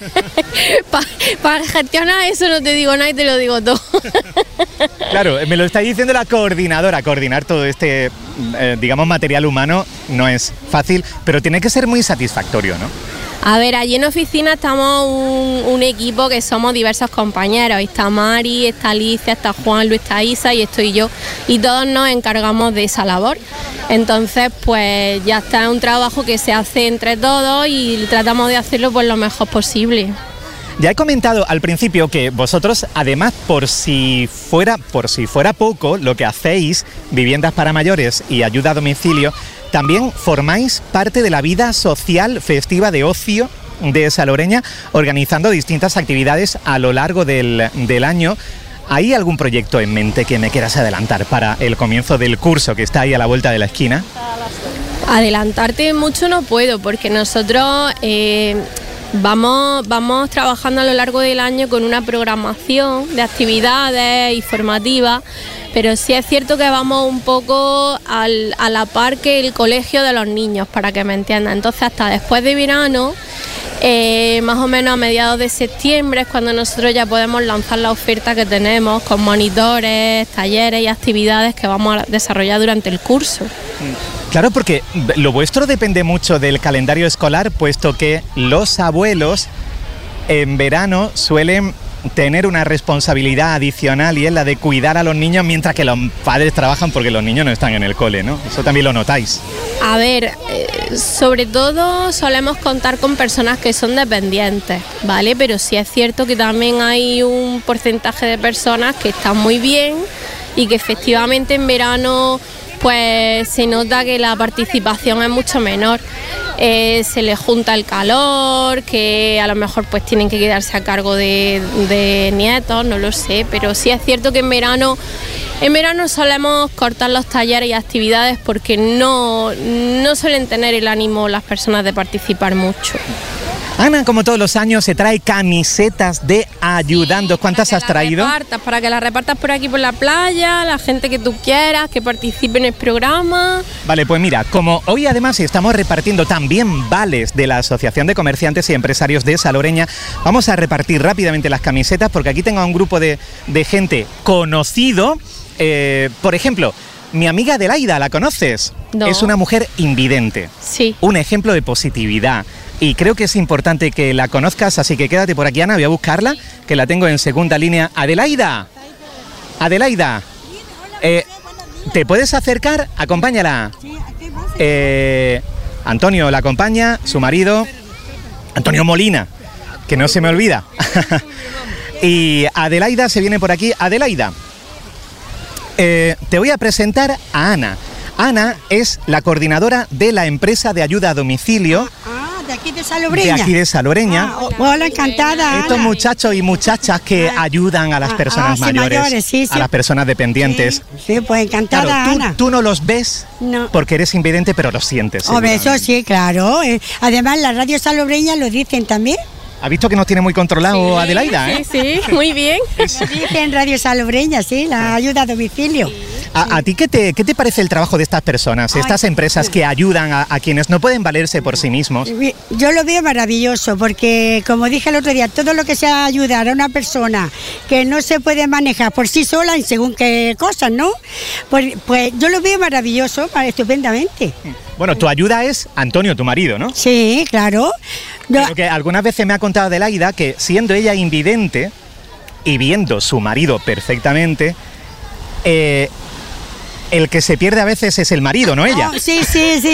Para gestionar eso no te digo nada y te lo digo todo. Claro, me lo está diciendo la coordinadora. Coordinar todo este, digamos, material humano no es fácil, pero tiene que ser muy satisfactorio, ¿no? A ver, allí en oficina estamos un equipo que somos diversos compañeros. Está Mari, está Alicia, está Juan, Luis, está Isa y estoy yo. Y todos nos encargamos de esa labor. Entonces, pues ya está, es un trabajo que se hace entre todos y tratamos de hacerlo pues lo mejor posible. Ya he comentado al principio que vosotros, además, por si fuera poco, lo que hacéis, viviendas para mayores y ayuda a domicilio, también formáis parte de la vida social festiva de ocio de Salobreña, organizando distintas actividades a lo largo del año. ¿Hay algún proyecto en mente que me quieras adelantar para el comienzo del curso que está ahí a la vuelta de la esquina? Adelantarte mucho no puedo, porque nosotros vamos trabajando a lo largo del año con una programación de actividades informativas, pero sí es cierto que vamos un poco a la par que el colegio de los niños, para que me entiendan. Entonces, hasta después de verano, más o menos a mediados de septiembre, es cuando nosotros ya podemos lanzar la oferta que tenemos con monitores, talleres y actividades que vamos a desarrollar durante el curso. Claro, porque lo vuestro depende mucho del calendario escolar, puesto que los abuelos en verano suelen tener una responsabilidad adicional, y es la de cuidar a los niños mientras que los padres trabajan, porque los niños no están en el cole, ¿no? Eso también lo notáis. A ver, sobre todo solemos contar con personas que son dependientes, ¿vale? Pero sí es cierto que también hay un porcentaje de personas que están muy bien y que efectivamente en verano pues se nota que la participación es mucho menor. Se les junta el calor, que a lo mejor pues tienen que quedarse a cargo de nietos, no lo sé, pero sí es cierto que en verano solemos cortar los talleres y actividades porque no suelen tener el ánimo las personas de participar mucho. Ana, como todos los años, se trae camisetas de Ayudándoos. ¿Cuántas has traído? Para que las repartas por aquí por la playa, la gente que tú quieras, que participe en el programa. Vale, pues mira, como hoy además estamos repartiendo también vales de la Asociación de Comerciantes y Empresarios de Salobreña, vamos a repartir rápidamente las camisetas, porque aquí tengo a un grupo de gente conocido. Por ejemplo, mi amiga Adelaida, ¿la conoces? No. Es una mujer invidente. Sí. Un ejemplo de positividad. Y creo que es importante que la conozcas, así que quédate por aquí, Ana, voy a buscarla, que la tengo en segunda línea. ¡Adelaida! ¡Adelaida! ¿Te puedes acercar? Acompáñala. Antonio la acompaña, su marido, Antonio Molina, que no se me olvida. Y Adelaida se viene por aquí. Adelaida, te voy a presentar a Ana. Ana es la coordinadora de la empresa de ayuda a domicilio. De aquí de Salobreña. De aquí de Salobreña. Hola, encantada. Estos muchachos y muchachas que ayudan a las personas mayores, sí, a las personas dependientes. Sí, pues encantada, claro, Ana. Tú no los ves porque eres invidente, pero los sientes. Hombre, eso sí, claro. Además, la radio Salobreña lo dicen también. ¿Ha visto que nos tiene muy controlado, sí, Adelaida? Sí, muy bien. Dicen Radio Salobreña, sí, la ayuda a domicilio. ¿A ti qué te parece el trabajo de estas personas, estas empresas que ayudan a quienes no pueden valerse por sí mismos? Yo lo veo maravilloso, porque como dije el otro día, todo lo que sea ayudar a una persona que no se puede manejar por sí sola en según qué cosas, ¿no? Pues yo lo veo maravilloso, estupendamente. Bueno, tu ayuda es Antonio, tu marido, ¿no? Sí, claro. Pero que algunas veces me ha contado Adelaida que, siendo ella invidente y viendo su marido perfectamente, el que se pierde a veces es el marido, ¿no ella? Oh, sí.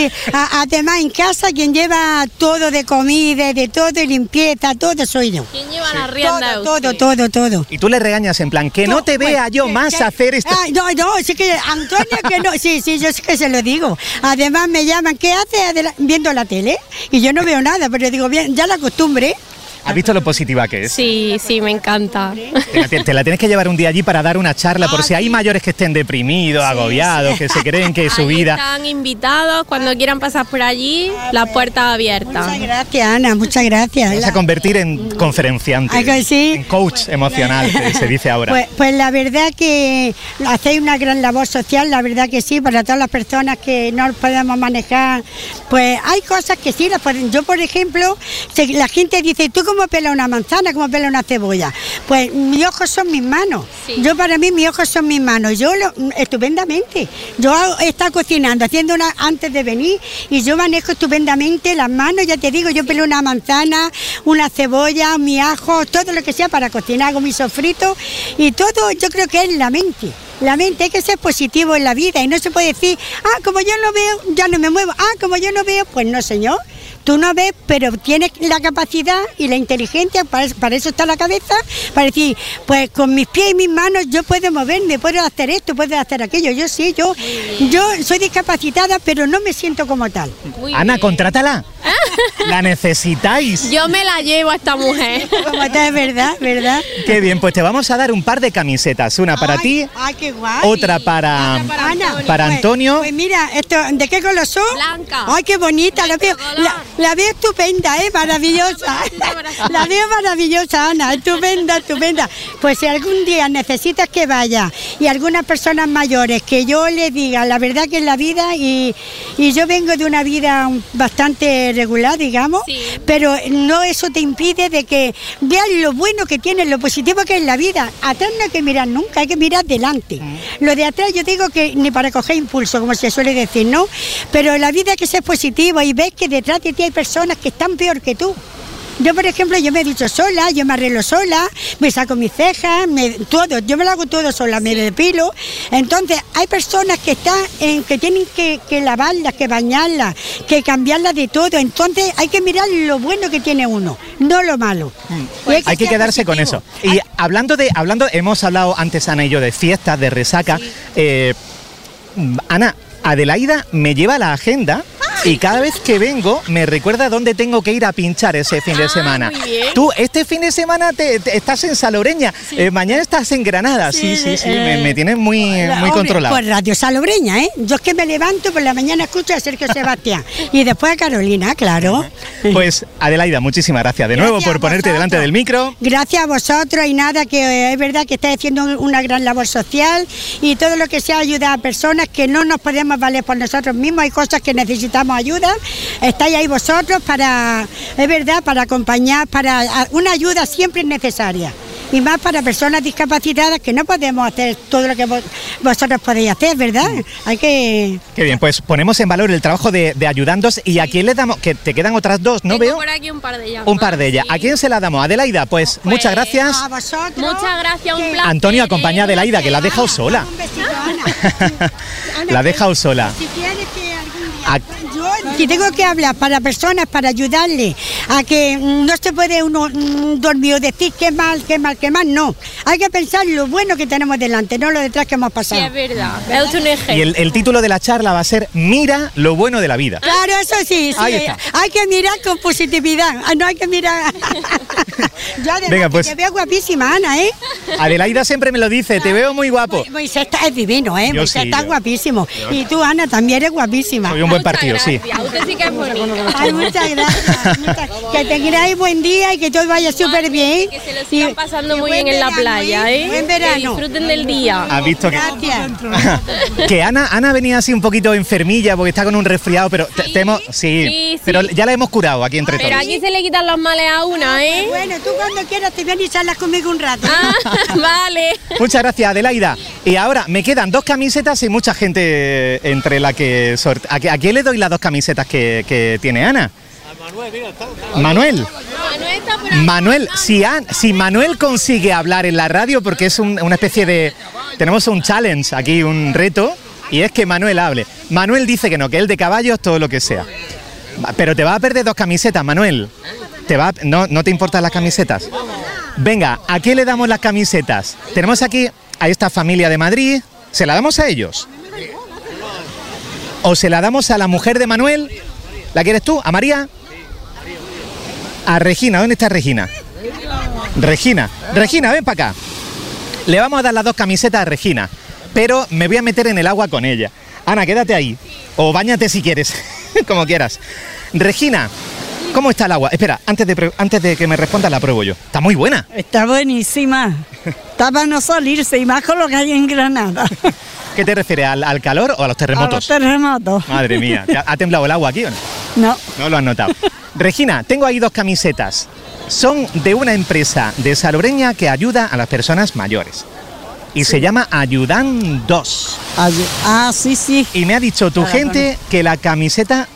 Además, en casa quien lleva todo de comida, de todo, y limpieza, todo soy yo. ¿Quién lleva la rienda? Todo. Y tú le regañas en plan, que no te vea yo más hacer esto. No, sí que Antonio que no, sí, yo sí que se lo digo. Además me llaman, ¿qué haces viendo la tele? Y yo no veo nada, pero digo, bien, ya la costumbre. ¿Has visto lo positiva que es? Sí, me encanta. Te la tienes que llevar un día allí para dar una charla, por si hay mayores que estén deprimidos, agobiados, que se creen que su vida... Están invitados, cuando quieran pasar por allí, la puerta abierta. Muchas gracias, Ana, muchas gracias. Vas a convertir en conferenciante, sí? en coach emocional, que se dice ahora. Pues la verdad que hacéis una gran labor social, la verdad que sí, para todas las personas que no podemos manejar. Pues hay cosas que sí, yo por ejemplo, la gente dice, ¿tú cómo pela una manzana, cómo pela una cebolla? Pues mis ojos son mis manos. Sí. Para mí mis ojos son mis manos. Estupendamente. Yo he estado cocinando, haciendo antes de venir, y yo manejo estupendamente las manos, ya te digo, yo pelo una manzana, una cebolla, mi ajo, todo lo que sea para cocinar, hago mi sofrito, y todo yo creo que es la mente. La mente, hay que ser positivo en la vida y no se puede decir, como yo no veo, ya no me muevo, como yo no veo, pues no, señor. Tú no ves, pero tienes la capacidad y la inteligencia, para eso está la cabeza, para decir, pues con mis pies y mis manos yo puedo moverme, puedo hacer esto, puedo hacer aquello. Yo sí, yo soy discapacitada, pero no me siento como tal. Ana, contrátala. La necesitáis. Yo me la llevo a esta mujer. Como tal, ¿verdad? Qué bien, pues te vamos a dar un par de camisetas, una para ti, qué guay. otra para Antonio. Pues mira, ¿de qué color son? Blanca. Ay, qué bonita, la veo estupenda, maravillosa. La veo maravillosa, Ana, estupenda. Pues si algún día necesitas que vaya y algunas personas mayores que yo les diga la verdad que es la vida, y yo vengo de una vida bastante regular, digamos, sí. Pero no eso te impide de que veas lo bueno que tiene, lo positivo que es la vida. Atrás no hay que mirar nunca, hay que mirar delante. Lo de atrás yo digo que ni para coger impulso, como se suele decir, ¿no? Pero la vida hay que ser positiva y ves que detrás de ti hay personas que están peor que tú. Yo, por ejemplo, yo me he dicho sola, yo me arreglo sola, me saco mis cejas, yo me lo hago todo sola, me depilo. Entonces, hay personas que que tienen que lavarlas, que bañarlas, que cambiarlas de todo. Entonces, hay que mirar lo bueno que tiene uno, no lo malo. Pues hay que quedarse positivo. Con eso. Y hablando, hemos hablado antes, Ana y yo, de fiestas, de resaca. Sí. Ana, Adelaida me lleva la agenda. Y cada vez que vengo me recuerda dónde tengo que ir a pinchar ese fin de semana. Tú, este fin de semana estás en Salobreña, sí. Mañana estás en Granada. Sí. Me tienes muy controlado. Pues Radio Salobreña, Yo es que me levanto por la mañana, escucho a Sergio Sebastián y después a Carolina, claro. Pues Adelaida, muchísimas gracias de nuevo por ponerte delante del micro. Gracias a vosotros, y nada, que es verdad que estáis haciendo una gran labor social, y todo lo que sea ayudar a personas que no nos podemos valer por nosotros mismos. Hay cosas que necesitamos ayuda, estáis ahí vosotros es verdad, para acompañar, para una ayuda siempre es necesaria, y más para personas discapacitadas que no podemos hacer todo lo que vosotros podéis hacer, ¿verdad? Hay que... Qué bien, pues ponemos en valor el trabajo de ayudandos. ¿Y a quién le damos? Que te quedan otras dos, ¿no? Tengo veo por aquí un par de ellas. Un par de ellas. ¿A quién se la damos? Adelaida, pues muchas gracias. A vosotros. Muchas gracias, un placer. Antonio, acompaña a Adelaida, que la ha dejado sola. Un besito, Ana. La ha dejado sola. Si quieres que algún día... Si tengo que hablar para personas, para ayudarle a que no se puede uno dormir o decir qué mal, no. Hay que pensar lo bueno que tenemos delante, no lo detrás que hemos pasado. Sí, es verdad. Es un ejemplo. Y el título de la charla va a ser Mira lo bueno de la vida. Claro, eso sí. Hay que mirar con positividad. No hay que mirar... Yo además, venga, pues, te veo guapísima, Ana, Adelaida siempre me lo dice, te veo muy guapo. Moisés es divino, Moisés está guapísimo. Y tú, Ana, también eres guapísima. Soy un buen partido, gracias. Sí. Usted sí que es bonito. Ay, muchas gracias. Que tengáis buen día y que todo vaya súper bien. Que se lo sigan pasando muy bien en la playa, Buen verano. Que disfruten del día. ¿Has visto que... Gracias. Que Ana venía así un poquito enfermilla porque está con un resfriado, pero sí, pero ya la hemos curado aquí entre todos. Pero aquí se le quitan los males a una, Bueno, tú cuando quieras te vienes y charlas conmigo un rato. Vale. Muchas gracias, Adelaida. Y ahora me quedan 2 camisetas y mucha gente entre la que... ¿A quién le doy las 2 camisetas que tiene Ana? A Manuel, mira, está. Manuel, si Manuel consigue hablar en la radio, porque es una especie de... Tenemos un challenge aquí, un reto, y es que Manuel hable. Manuel dice que no, que él de caballos, todo lo que sea. Pero te vas a perder 2 camisetas, Manuel. ¿No te importan las camisetas? Venga, ¿a qué le damos las camisetas? Tenemos aquí a esta familia de Madrid. ¿Se la damos a ellos? ¿O se la damos a la mujer de Manuel? ¿La quieres tú? ¿A María? A Regina. ¿Dónde está Regina? Regina, ven para acá. Le vamos a dar las 2 camisetas a Regina, pero me voy a meter en el agua con ella. Ana, quédate ahí. O báñate si quieres, como quieras. Regina, ¿cómo está el agua? Espera, antes de que me respondas la pruebo yo. Está muy buena. Está buenísima. Está para no salirse, y más con lo que hay en Granada. ¿Qué te refieres? ¿Al calor o a los terremotos? A los terremotos. Madre mía, ¿ha temblado el agua aquí o no? No. No lo has notado. Regina, tengo ahí 2 camisetas. Son de una empresa de Salobreña que ayuda a las personas mayores. Y se llama Ayudan 2. Sí. Y me ha dicho tu gente que la camiseta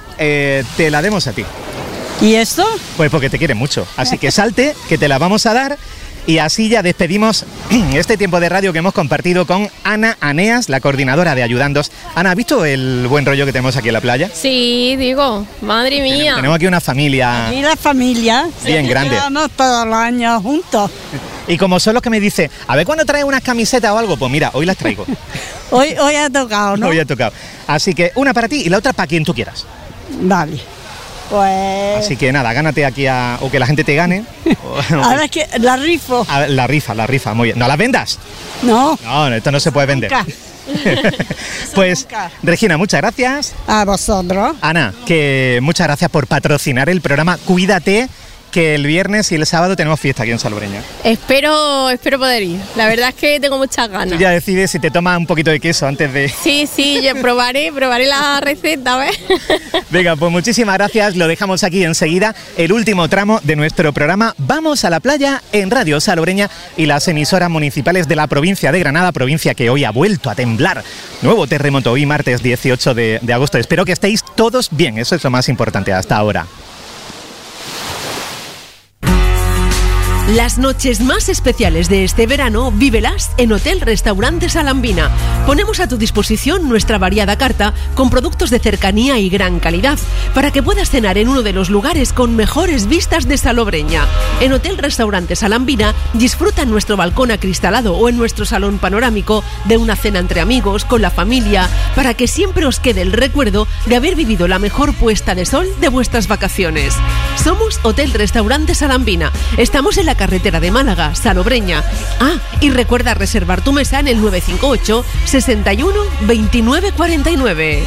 te la demos a ti. ¿Y eso? Pues porque te quiere mucho. Así que salte, que te la vamos a dar. Y así ya despedimos este tiempo de radio que hemos compartido con Ana Aneas, la coordinadora de Ayudan 2. Ana, ¿has visto el buen rollo que tenemos aquí en la playa? Sí, digo, madre mía. Tenemos aquí una familia. Y la familia. Bien grande. Estamos todos los años juntos. Y como son los que me dicen, a ver cuándo traes unas camisetas o algo, pues mira, hoy las traigo. Hoy ha tocado, ¿no? Hoy ha tocado. Así que una para ti y la otra para quien tú quieras. Vale. Pues... Así que nada, gánate aquí o que la gente te gane. Ahora es que la rifo. La rifa, muy bien. ¿No las vendas? No. No, esto no se puede vender. Nunca. Pues, nunca. Regina, muchas gracias. A vosotros. Ana, que muchas gracias por patrocinar el programa Cuídate, que el viernes y el sábado tenemos fiesta aquí en Salobreña. Espero poder ir. La verdad es que tengo muchas ganas. Tú ya decides si te tomas un poquito de queso antes de... Sí, yo probaré la receta, ¿ves? Venga, pues muchísimas gracias. Lo dejamos aquí enseguida. El último tramo de nuestro programa Vamos a la Playa en Radio Salobreña y las emisoras municipales de la provincia de Granada, provincia que hoy ha vuelto a temblar. Nuevo terremoto hoy, martes 18 de agosto. Espero que estéis todos bien. Eso es lo más importante hasta ahora. Las noches más especiales de este verano, vívelas en Hotel Restaurante Salambina. Ponemos a tu disposición nuestra variada carta con productos de cercanía y gran calidad para que puedas cenar en uno de los lugares con mejores vistas de Salobreña. En Hotel Restaurante Salambina disfruta en nuestro balcón acristalado o en nuestro salón panorámico de una cena entre amigos, con la familia, para que siempre os quede el recuerdo de haber vivido la mejor puesta de sol de vuestras vacaciones. Somos Hotel Restaurante Salambina. Estamos en la carretera de Málaga, Salobreña. Y recuerda reservar tu mesa en el 958 61 29 49.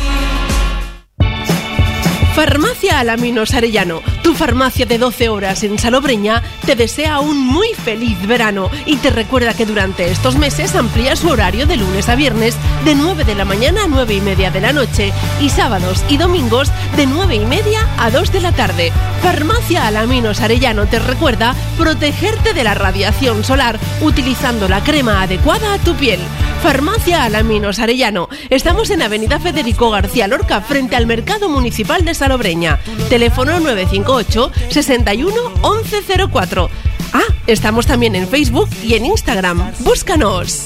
Farmacia Alaminos Arellano, tu farmacia de 12 horas en Salobreña, te desea un muy feliz verano y te recuerda que durante estos meses amplía su horario de lunes a viernes de 9 de la mañana a 9 y media de la noche y sábados y domingos de 9 y media a 2 de la tarde. Farmacia Alaminos Arellano te recuerda protegerte de la radiación solar utilizando la crema adecuada a tu piel. Farmacia Alaminos Arellano. Estamos en Avenida Federico García Lorca, frente al Mercado Municipal de Salobreña. Teléfono 958 61 1104. Estamos también en Facebook y en Instagram. Búscanos.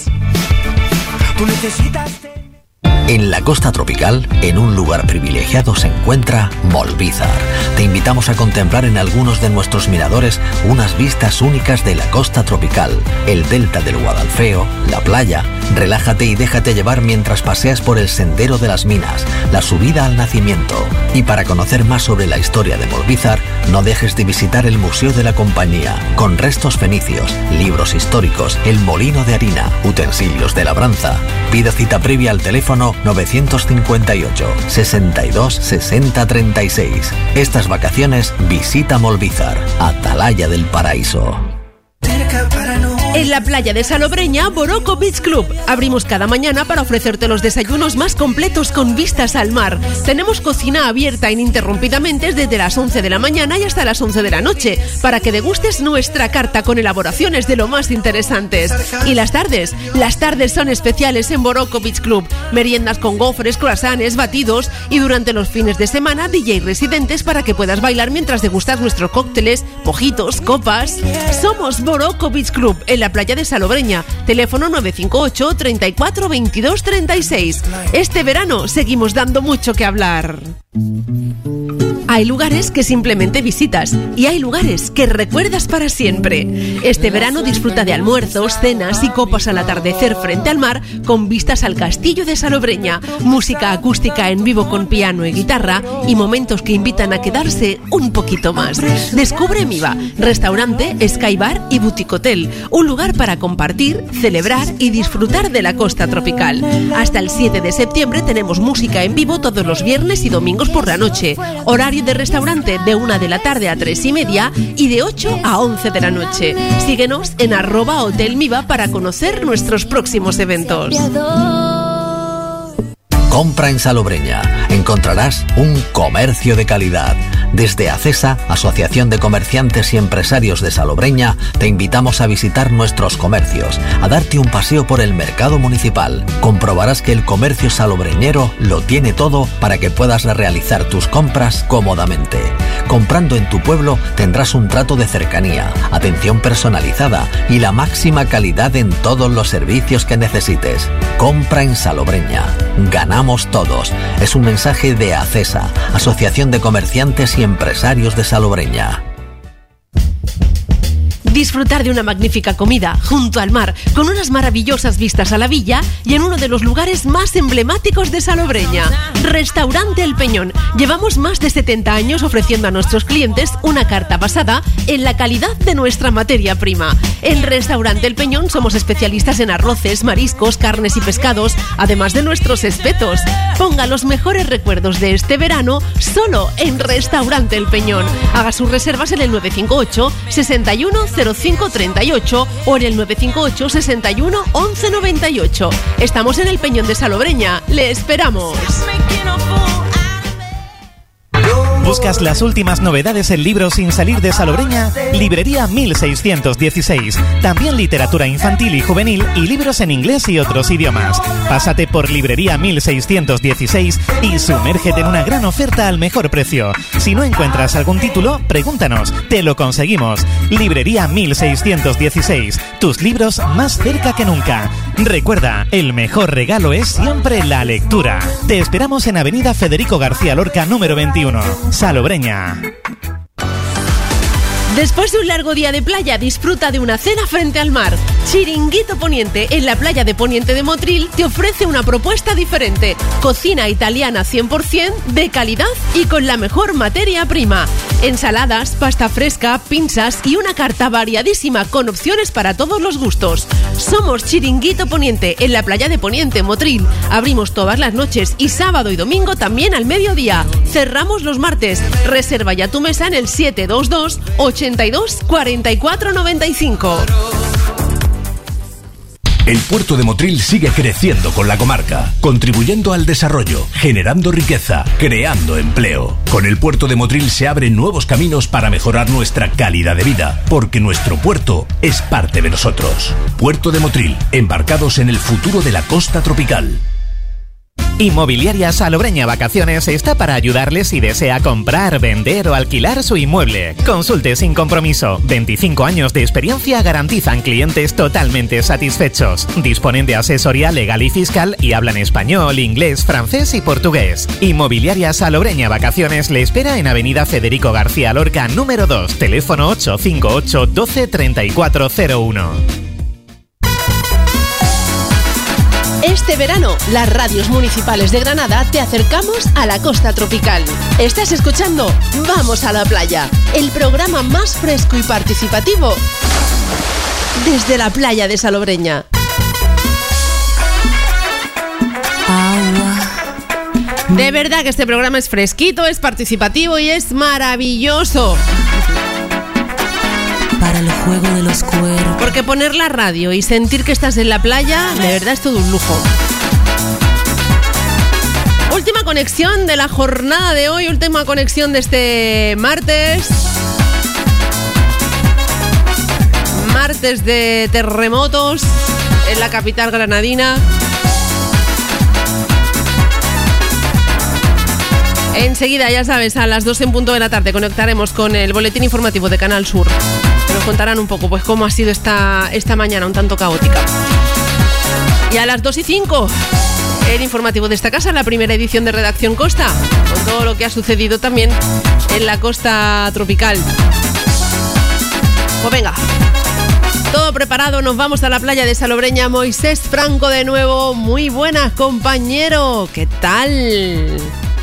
En la costa tropical, en un lugar privilegiado, se encuentra Molvízar. Te invitamos a contemplar en algunos de nuestros miradores unas vistas únicas de la costa tropical, el delta del Guadalfeo, la playa. Relájate y déjate llevar mientras paseas por el Sendero de las Minas, la subida al Nacimiento. Y para conocer más sobre la historia de Molvízar, no dejes de visitar el Museo de la Compañía, con restos fenicios, libros históricos, el molino de harina, utensilios de labranza. Pida cita previa al teléfono 958 62 60 36. Estas vacaciones visita Molvízar, Atalaya del Paraíso. En la playa de Salobreña, Boroco Beach Club. Abrimos cada mañana para ofrecerte los desayunos más completos con vistas al mar. Tenemos cocina abierta ininterrumpidamente desde las 11 de la mañana y hasta las 11 de la noche, para que degustes nuestra carta con elaboraciones de lo más interesantes. Y las tardes son especiales en Boroco Beach Club. Meriendas con gofres, croissants, batidos y durante los fines de semana DJ residentes para que puedas bailar mientras degustas nuestros cócteles, mojitos, copas. Somos Boroco Beach Club, el en la playa de Salobreña. Teléfono 958 34 22 36. Este verano seguimos dando mucho que hablar. Hay lugares que simplemente visitas y hay lugares que recuerdas para siempre. Este verano disfruta de almuerzos, cenas y copas al atardecer frente al mar con vistas al castillo de Salobreña, música acústica en vivo con piano y guitarra y momentos que invitan a quedarse un poquito más. Descubre Miva, restaurante, Skybar y Boutique Hotel, un lugar para compartir, celebrar y disfrutar de la costa tropical. Hasta el 7 de septiembre tenemos música en vivo todos los viernes y domingos por la noche. Horario de restaurante de 1 de la tarde a 3:30 y de 8 a 11 de la noche. Síguenos en @hotelmiva para conocer nuestros próximos eventos. Compra en Salobreña. Encontrarás un comercio de calidad. Desde ACESA, Asociación de Comerciantes y Empresarios de Salobreña, te invitamos a visitar nuestros comercios, a darte un paseo por el mercado municipal. Comprobarás que el comercio salobreñero lo tiene todo para que puedas realizar tus compras cómodamente. Comprando en tu pueblo tendrás un trato de cercanía, atención personalizada y la máxima calidad en todos los servicios que necesites. Compra en Salobreña. Ganamos todos. Es un mensaje de ACESA, Asociación de Comerciantes y Empresarios de Salobreña. Disfrutar de una magnífica comida junto al mar, con unas maravillosas vistas a la villa y en uno de los lugares más emblemáticos de Salobreña, Restaurante El Peñón. Llevamos más de 70 años ofreciendo a nuestros clientes una carta basada en la calidad de nuestra materia prima. En Restaurante El Peñón somos especialistas en arroces, mariscos, carnes y pescados, además de nuestros espetos. Ponga los mejores recuerdos de este verano solo en Restaurante El Peñón. Haga sus reservas en el 958 61 0538 o en el 958 61 11 98. Estamos en El Peñón de Salobreña. ¡Le esperamos! ¿Buscas las últimas novedades en libros sin salir de Salobreña? Librería 1616. También literatura infantil y juvenil y libros en inglés y otros idiomas. Pásate por Librería 1616 y sumérgete en una gran oferta al mejor precio. Si no encuentras algún título, pregúntanos, te lo conseguimos. Librería 1616. Tus libros más cerca que nunca. Recuerda, el mejor regalo es siempre la lectura. Te esperamos en Avenida Federico García Lorca, número 21. Salobreña. Después de un largo día de playa, disfruta de una cena frente al mar. Chiringuito Poniente, en la playa de Poniente de Motril, te ofrece una propuesta diferente. Cocina italiana 100% de calidad y con la mejor materia prima. Ensaladas, pasta fresca, pinzas y una carta variadísima con opciones para todos los gustos. Somos Chiringuito Poniente, en la playa de Poniente, Motril. Abrimos todas las noches y sábado y domingo también al mediodía. Cerramos los martes. Reserva ya tu mesa en el 722 82 44 95. El puerto de Motril sigue creciendo con la comarca, contribuyendo al desarrollo, generando riqueza, creando empleo. Con el puerto de Motril se abren nuevos caminos para mejorar nuestra calidad de vida, porque nuestro puerto es parte de nosotros. Puerto de Motril, embarcados en el futuro de la costa tropical. Inmobiliaria Salobreña Vacaciones está para ayudarle si desea comprar, vender o alquilar su inmueble. Consulte sin compromiso. 25 años de experiencia garantizan clientes totalmente satisfechos. Disponen de asesoría legal y fiscal y hablan español, inglés, francés y portugués. Inmobiliaria Salobreña Vacaciones le espera en Avenida Federico García Lorca, número 2, teléfono 858 12 3401. Este verano, las radios municipales de Granada te acercamos a la costa tropical. Estás escuchando Vamos a la Playa, el programa más fresco y participativo desde la playa de Salobreña. De verdad que este programa es fresquito, es participativo y es maravilloso. Para el juego de los cuerpos. Porque poner la radio y sentir que estás en la playa, de verdad es todo un lujo. Última conexión de la jornada de hoy, última conexión de este martes. Martes de terremotos en la capital granadina. Enseguida, ya sabes, a las 2 en punto de la tarde conectaremos con el boletín informativo de Canal Sur. Nos contarán un poco pues cómo ha sido esta mañana un tanto caótica. Y a las 2:05, el informativo de esta casa, la primera edición de Redacción Costa, con todo lo que ha sucedido también en la costa tropical. Pues venga, todo preparado, nos vamos a la playa de Salobreña. Moisés Franco de nuevo, muy buenas, compañero, ¿qué tal?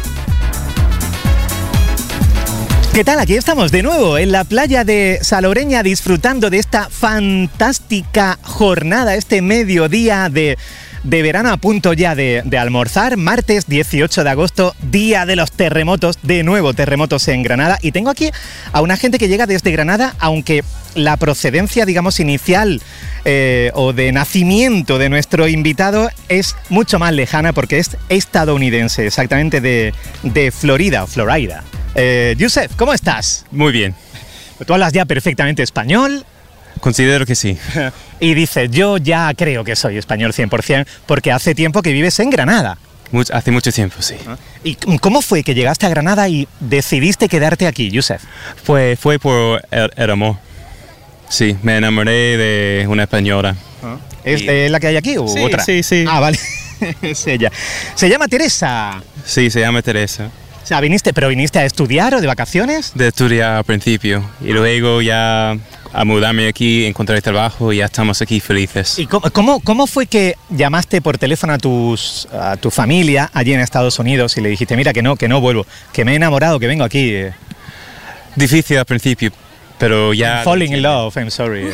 ¿Qué tal? Aquí estamos de nuevo en la playa de Salobreña disfrutando de esta fantástica jornada, este mediodía de verano, a punto ya de almorzar. Martes 18 de agosto, día de los terremotos, de nuevo terremotos en Granada. Y tengo aquí a una gente que llega desde Granada, aunque la procedencia, digamos, inicial o de nacimiento de nuestro invitado es mucho más lejana porque es estadounidense, exactamente de Florida. Yusef, ¿cómo estás? Muy bien. Tú hablas ya perfectamente español. Considero que sí. Y dices, yo ya creo que soy español 100%, porque hace tiempo que vives en Granada. Hace mucho tiempo, sí. ¿Y cómo fue que llegaste a Granada y decidiste quedarte aquí, Yusef? Fue por el amor. Sí, me enamoré de una española. ¿Es la que hay aquí o sí, otra? Sí. Ah, vale. Es ella. Se llama Teresa. Sí, se llama Teresa. O sea, ¿viniste a estudiar o de vacaciones? De estudiar al principio y luego ya a mudarme aquí, encontrar trabajo y ya estamos aquí felices. ¿Y cómo fue que llamaste por teléfono a tu familia allí en Estados Unidos y le dijiste, mira, que no vuelvo, que me he enamorado, que vengo aquí? Difícil al principio, pero ya... I'm falling in love, I'm sorry.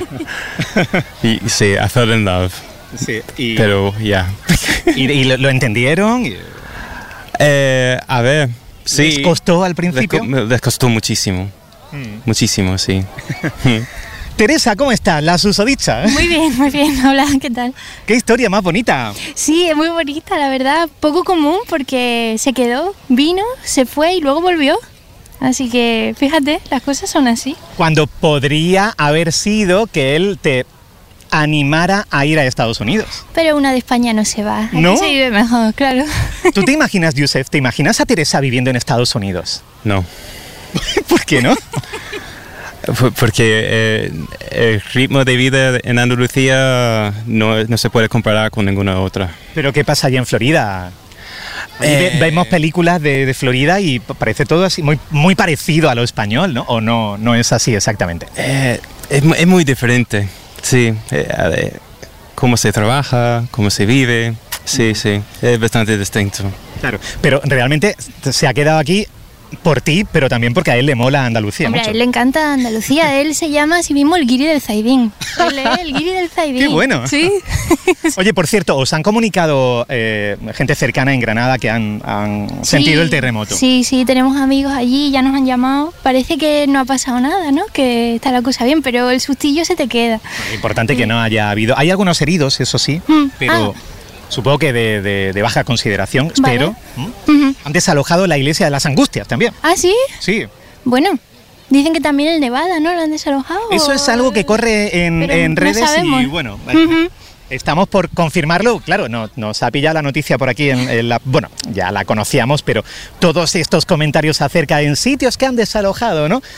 Sí, I fell in love. Sí, pero ya. ¿Y lo entendieron? A ver, sí. ¿Les costó al principio? Les costó muchísimo. Muchísimo, sí. Teresa, ¿cómo estás? La susodicha. Muy bien. Hola, ¿qué tal? ¿Qué historia más bonita? Sí, es muy bonita, la verdad. Poco común porque se quedó, vino, se fue y luego volvió. Así que, fíjate, las cosas son así. Cuando podría haber sido que él te animara a ir a Estados Unidos. Pero una de España no se va. Aquí ¿No? se vive mejor, claro. ¿Tú te imaginas, Yusef, te imaginas a Teresa viviendo en Estados Unidos? No. ¿Por qué no? Porque el ritmo de vida en Andalucía no se puede comparar con ninguna otra. ¿Pero qué pasa allá en Florida? Vemos películas de Florida y parece todo así muy parecido a lo español, ¿no? ¿O no es así exactamente? Es muy diferente, sí. Cómo se trabaja, cómo se vive, sí, es bastante distinto. Claro, pero realmente se ha quedado aquí por ti, pero también porque a él le mola Andalucía. Hombre, mucho. a él le encanta Andalucía. Él se llama a sí mismo el guiri del Zaidín. Él es el guiri del Zaidín. ¡Qué bueno! Sí. Oye, por cierto, ¿os han comunicado gente cercana en Granada que han sentido el terremoto? Sí, tenemos amigos allí, ya nos han llamado. Parece que no ha pasado nada, ¿no? Que está la cosa bien, pero el sustillo se te queda. Importante que no haya habido... Hay algunos heridos, eso sí, pero... Supongo que de baja consideración, espero. Vale. Han desalojado la iglesia de las Angustias también. ¿Ah, sí? Sí. Bueno, dicen que también el Nevada, ¿no? Lo han desalojado. Eso es algo que corre en redes sabemos. y bueno... Estamos por confirmarlo, claro, nos ha pillado la noticia por aquí, bueno, ya la conocíamos, pero todos estos comentarios acerca en sitios que han desalojado, ¿no?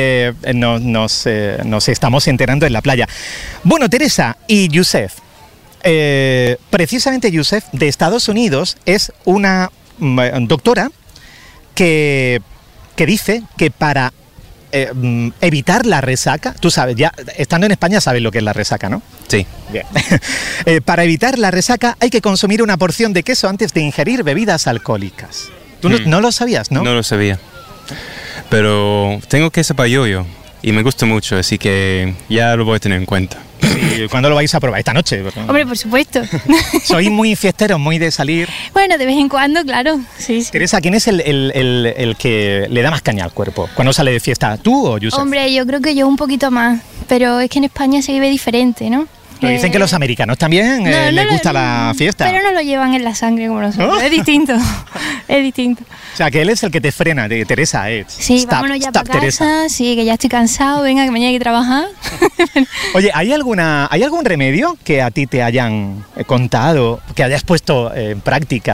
Nos estamos enterando en la playa. Bueno, Teresa y Yusef, precisamente Yusef de Estados Unidos es una doctora que dice que para evitar la resaca, tú sabes, ya estando en España sabes lo que es la resaca, ¿no? Sí. Bien. Para evitar la resaca hay que consumir una porción de queso antes de ingerir bebidas alcohólicas. ¿Tú no lo sabías, no? No lo sabía. Pero tengo queso payoyo y me gusta mucho, así que ya lo voy a tener en cuenta. ¿Y cuándo lo vais a probar? ¿Esta noche? Hombre, por supuesto. Soy muy fiestero, muy de salir. Bueno, de vez en cuando, claro. Sí. Teresa, ¿quién es el que le da más caña al cuerpo cuando sale de fiesta? ¿Tú o Yusef? Hombre, yo creo que yo un poquito más, pero es que en España se vive diferente, ¿no? Pero dicen que los americanos también les gusta la fiesta. Pero no lo llevan en la sangre como nosotros. Es distinto. Es distinto. O sea, que él es el que te frena, Teresa. Sí, vámonos ya para casa. Teresa. Sí, que ya estoy cansado. Venga, que mañana hay que trabajar. Oye, ¿hay algún remedio que a ti te hayan contado, que hayas puesto en práctica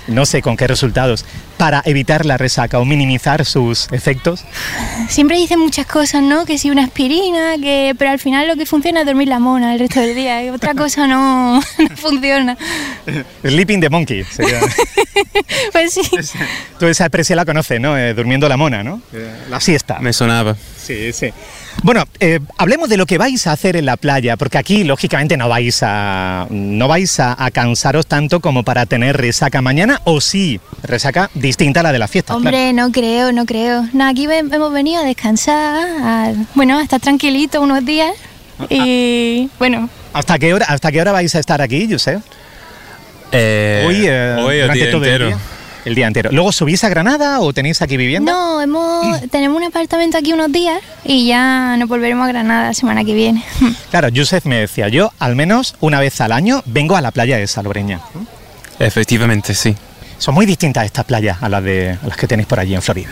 no sé con qué resultados, para evitar la resaca o minimizar sus efectos? Siempre dicen muchas cosas, ¿no? Que si una aspirina, pero al final lo que funciona es dormir la mona el resto del día. Y otra cosa no funciona. Sleeping the monkey sería. Pues sí. Tú esa expresión la conoces, ¿no? Durmiendo la mona, ¿no? La siesta. Me sonaba. Sí. Bueno, hablemos de lo que vais a hacer en la playa, porque aquí, lógicamente, no vais a cansaros tanto como para tener resaca mañana, o sí, resaca distinta a la de la fiesta. Hombre, claro. No creo. No, aquí hemos venido a descansar, a estar tranquilitos unos días y bueno. ¿Hasta qué hora vais a estar aquí, Josep? Hoy el día entero. El día entero. ¿Luego subís a Granada o tenéis aquí vivienda? No, tenemos un apartamento aquí unos días y ya nos volveremos a Granada la semana que viene. Claro, Josep me decía, yo al menos una vez al año vengo a la playa de Salobreña. Efectivamente, sí. Son muy distintas estas playas a las que tenéis por allí en Florida.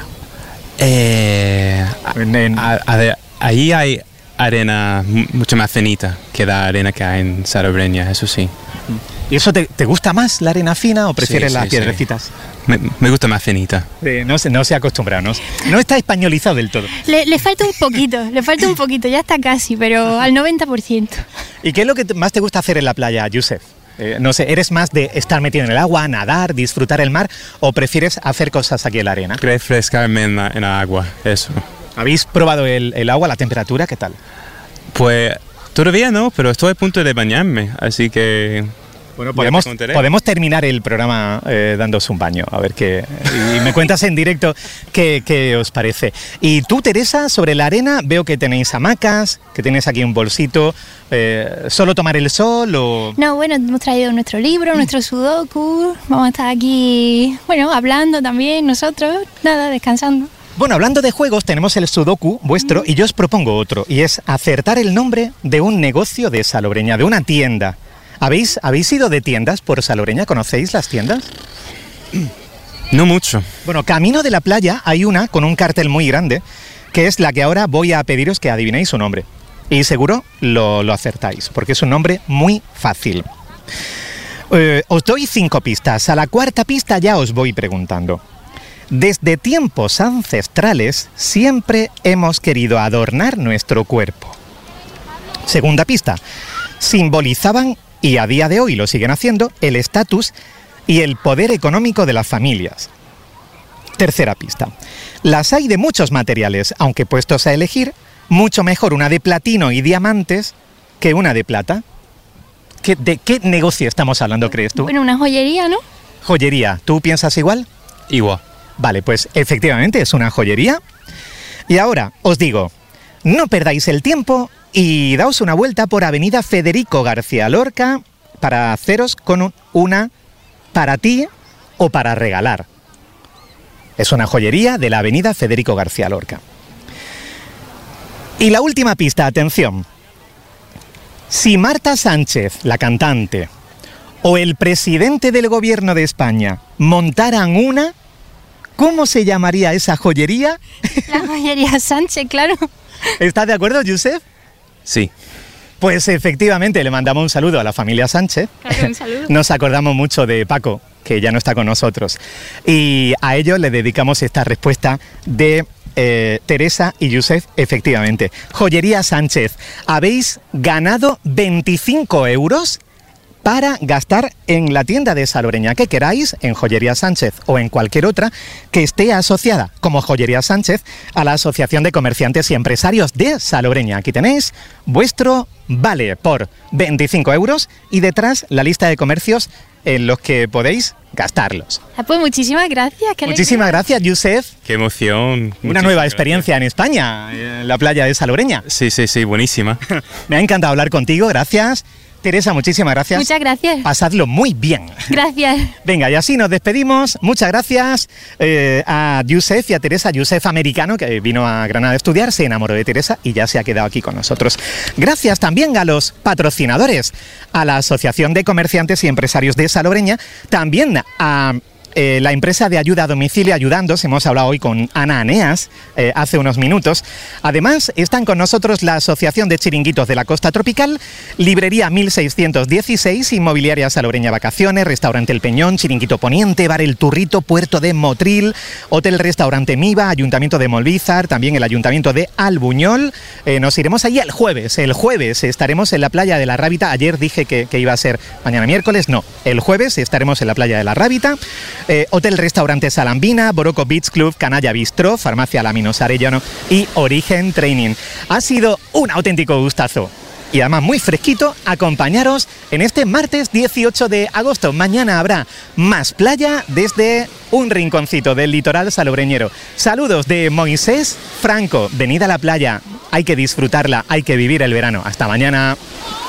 Ahí hay arena mucho más finita que la arena que hay en Salobreña, eso sí. ¿Y eso te gusta más, la arena fina, o prefieres las piedrecitas? Me gusta más finita. No se ha acostumbrado, no está españolizado del todo. Le falta un poquito, ya está casi, pero al 90%. ¿Y qué es lo que más te gusta hacer en la playa, Josep? No sé, ¿eres más de estar metido en el agua, nadar, disfrutar el mar, o prefieres hacer cosas aquí en la arena? Refrescarme en la agua, eso. ¿Habéis probado el agua, la temperatura? ¿Qué tal? Pues todavía no, pero estoy a punto de bañarme, así que... Bueno, podemos terminar el programa dándose un baño, a ver qué... Y me cuentas en directo qué os parece. Y tú, Teresa, sobre la arena, veo que tenéis hamacas, que tenéis aquí un bolsito. ¿Solo tomar el sol o...? No, bueno, hemos traído nuestro libro, nuestro sudoku. Vamos a estar aquí, hablando también nosotros. Nada, descansando. Bueno, hablando de juegos, tenemos el sudoku vuestro y yo os propongo otro. Y es acertar el nombre de un negocio de Salobreña, de una tienda. ¿Habéis ido de tiendas por Salobreña? ¿Conocéis las tiendas? No mucho. Bueno, camino de la playa hay una con un cartel muy grande, que es la que ahora voy a pediros que adivinéis su nombre. Y seguro lo acertáis, porque es un nombre muy fácil. Os doy 5 pistas. A la cuarta pista ya os voy preguntando. Desde tiempos ancestrales siempre hemos querido adornar nuestro cuerpo. Segunda pista. Simbolizaban, y a día de hoy lo siguen haciendo, el estatus y el poder económico de las familias. Tercera pista. Las hay de muchos materiales, aunque puestos a elegir, mucho mejor una de platino y diamantes que una de plata. ¿De qué negocio estamos hablando, crees tú? Bueno, una joyería, ¿no? Joyería. ¿Tú piensas igual? Igual. Vale, pues efectivamente es una joyería. Y ahora os digo, no perdáis el tiempo y daos una vuelta por Avenida Federico García Lorca para haceros con una para ti o para regalar. Es una joyería de la Avenida Federico García Lorca. Y la última pista, atención. Si Marta Sánchez, la cantante, o el presidente del gobierno de España montaran una, ¿cómo se llamaría esa joyería? La joyería Sánchez, claro. ¿Estás de acuerdo, Josep? Sí. Pues efectivamente le mandamos un saludo a la familia Sánchez. Claro, un saludo. Nos acordamos mucho de Paco, que ya no está con nosotros. Y a ellos le dedicamos esta respuesta de Teresa y Josep, efectivamente. Joyería Sánchez, habéis ganado 25 euros para gastar en la tienda de Salobreña que queráis, en Joyería Sánchez o en cualquier otra que esté asociada, como Joyería Sánchez, a la Asociación de Comerciantes y Empresarios de Salobreña. Aquí tenéis vuestro vale por 25 euros y detrás la lista de comercios en los que podéis gastarlos. Pues muchísimas gracias. Muchísimas gracias, Josep. Qué emoción. Una nueva experiencia en España, en la playa de Salobreña. Sí, buenísima. Me ha encantado hablar contigo, gracias. Teresa, muchísimas gracias. Muchas gracias. Pasadlo muy bien. Gracias. Venga, y así nos despedimos. Muchas gracias a Josep y a Teresa. Josep, americano, que vino a Granada a estudiar, se enamoró de Teresa y ya se ha quedado aquí con nosotros. Gracias también a los patrocinadores, a la Asociación de Comerciantes y Empresarios de Salobreña, también a la empresa de ayuda a domicilio Ayudandos. Hemos hablado hoy con Ana Aneas hace unos minutos. Además, están con nosotros la Asociación de Chiringuitos de la Costa Tropical, Librería 1616, Inmobiliaria Salobreña Vacaciones, Restaurante El Peñón, Chiringuito Poniente, Bar El Turrito, Puerto de Motril, Hotel Restaurante Miva, Ayuntamiento de Molvízar, también el Ayuntamiento de Albuñol. Nos iremos allí el jueves. El jueves estaremos en la playa de la Rábita. Ayer dije que iba a ser mañana miércoles, no. El jueves estaremos en la playa de la Rábita. Hotel Restaurante Salambina, Boroco Beach Club, Canalla Bistró, Farmacia Laminos Arellano y Origen Training. Ha sido un auténtico gustazo. Y además muy fresquito acompañaros en este martes 18 de agosto. Mañana habrá más playa desde un rinconcito del litoral salobreñero. Saludos de Moisés Franco. Venid a la playa, hay que disfrutarla, hay que vivir el verano. Hasta mañana.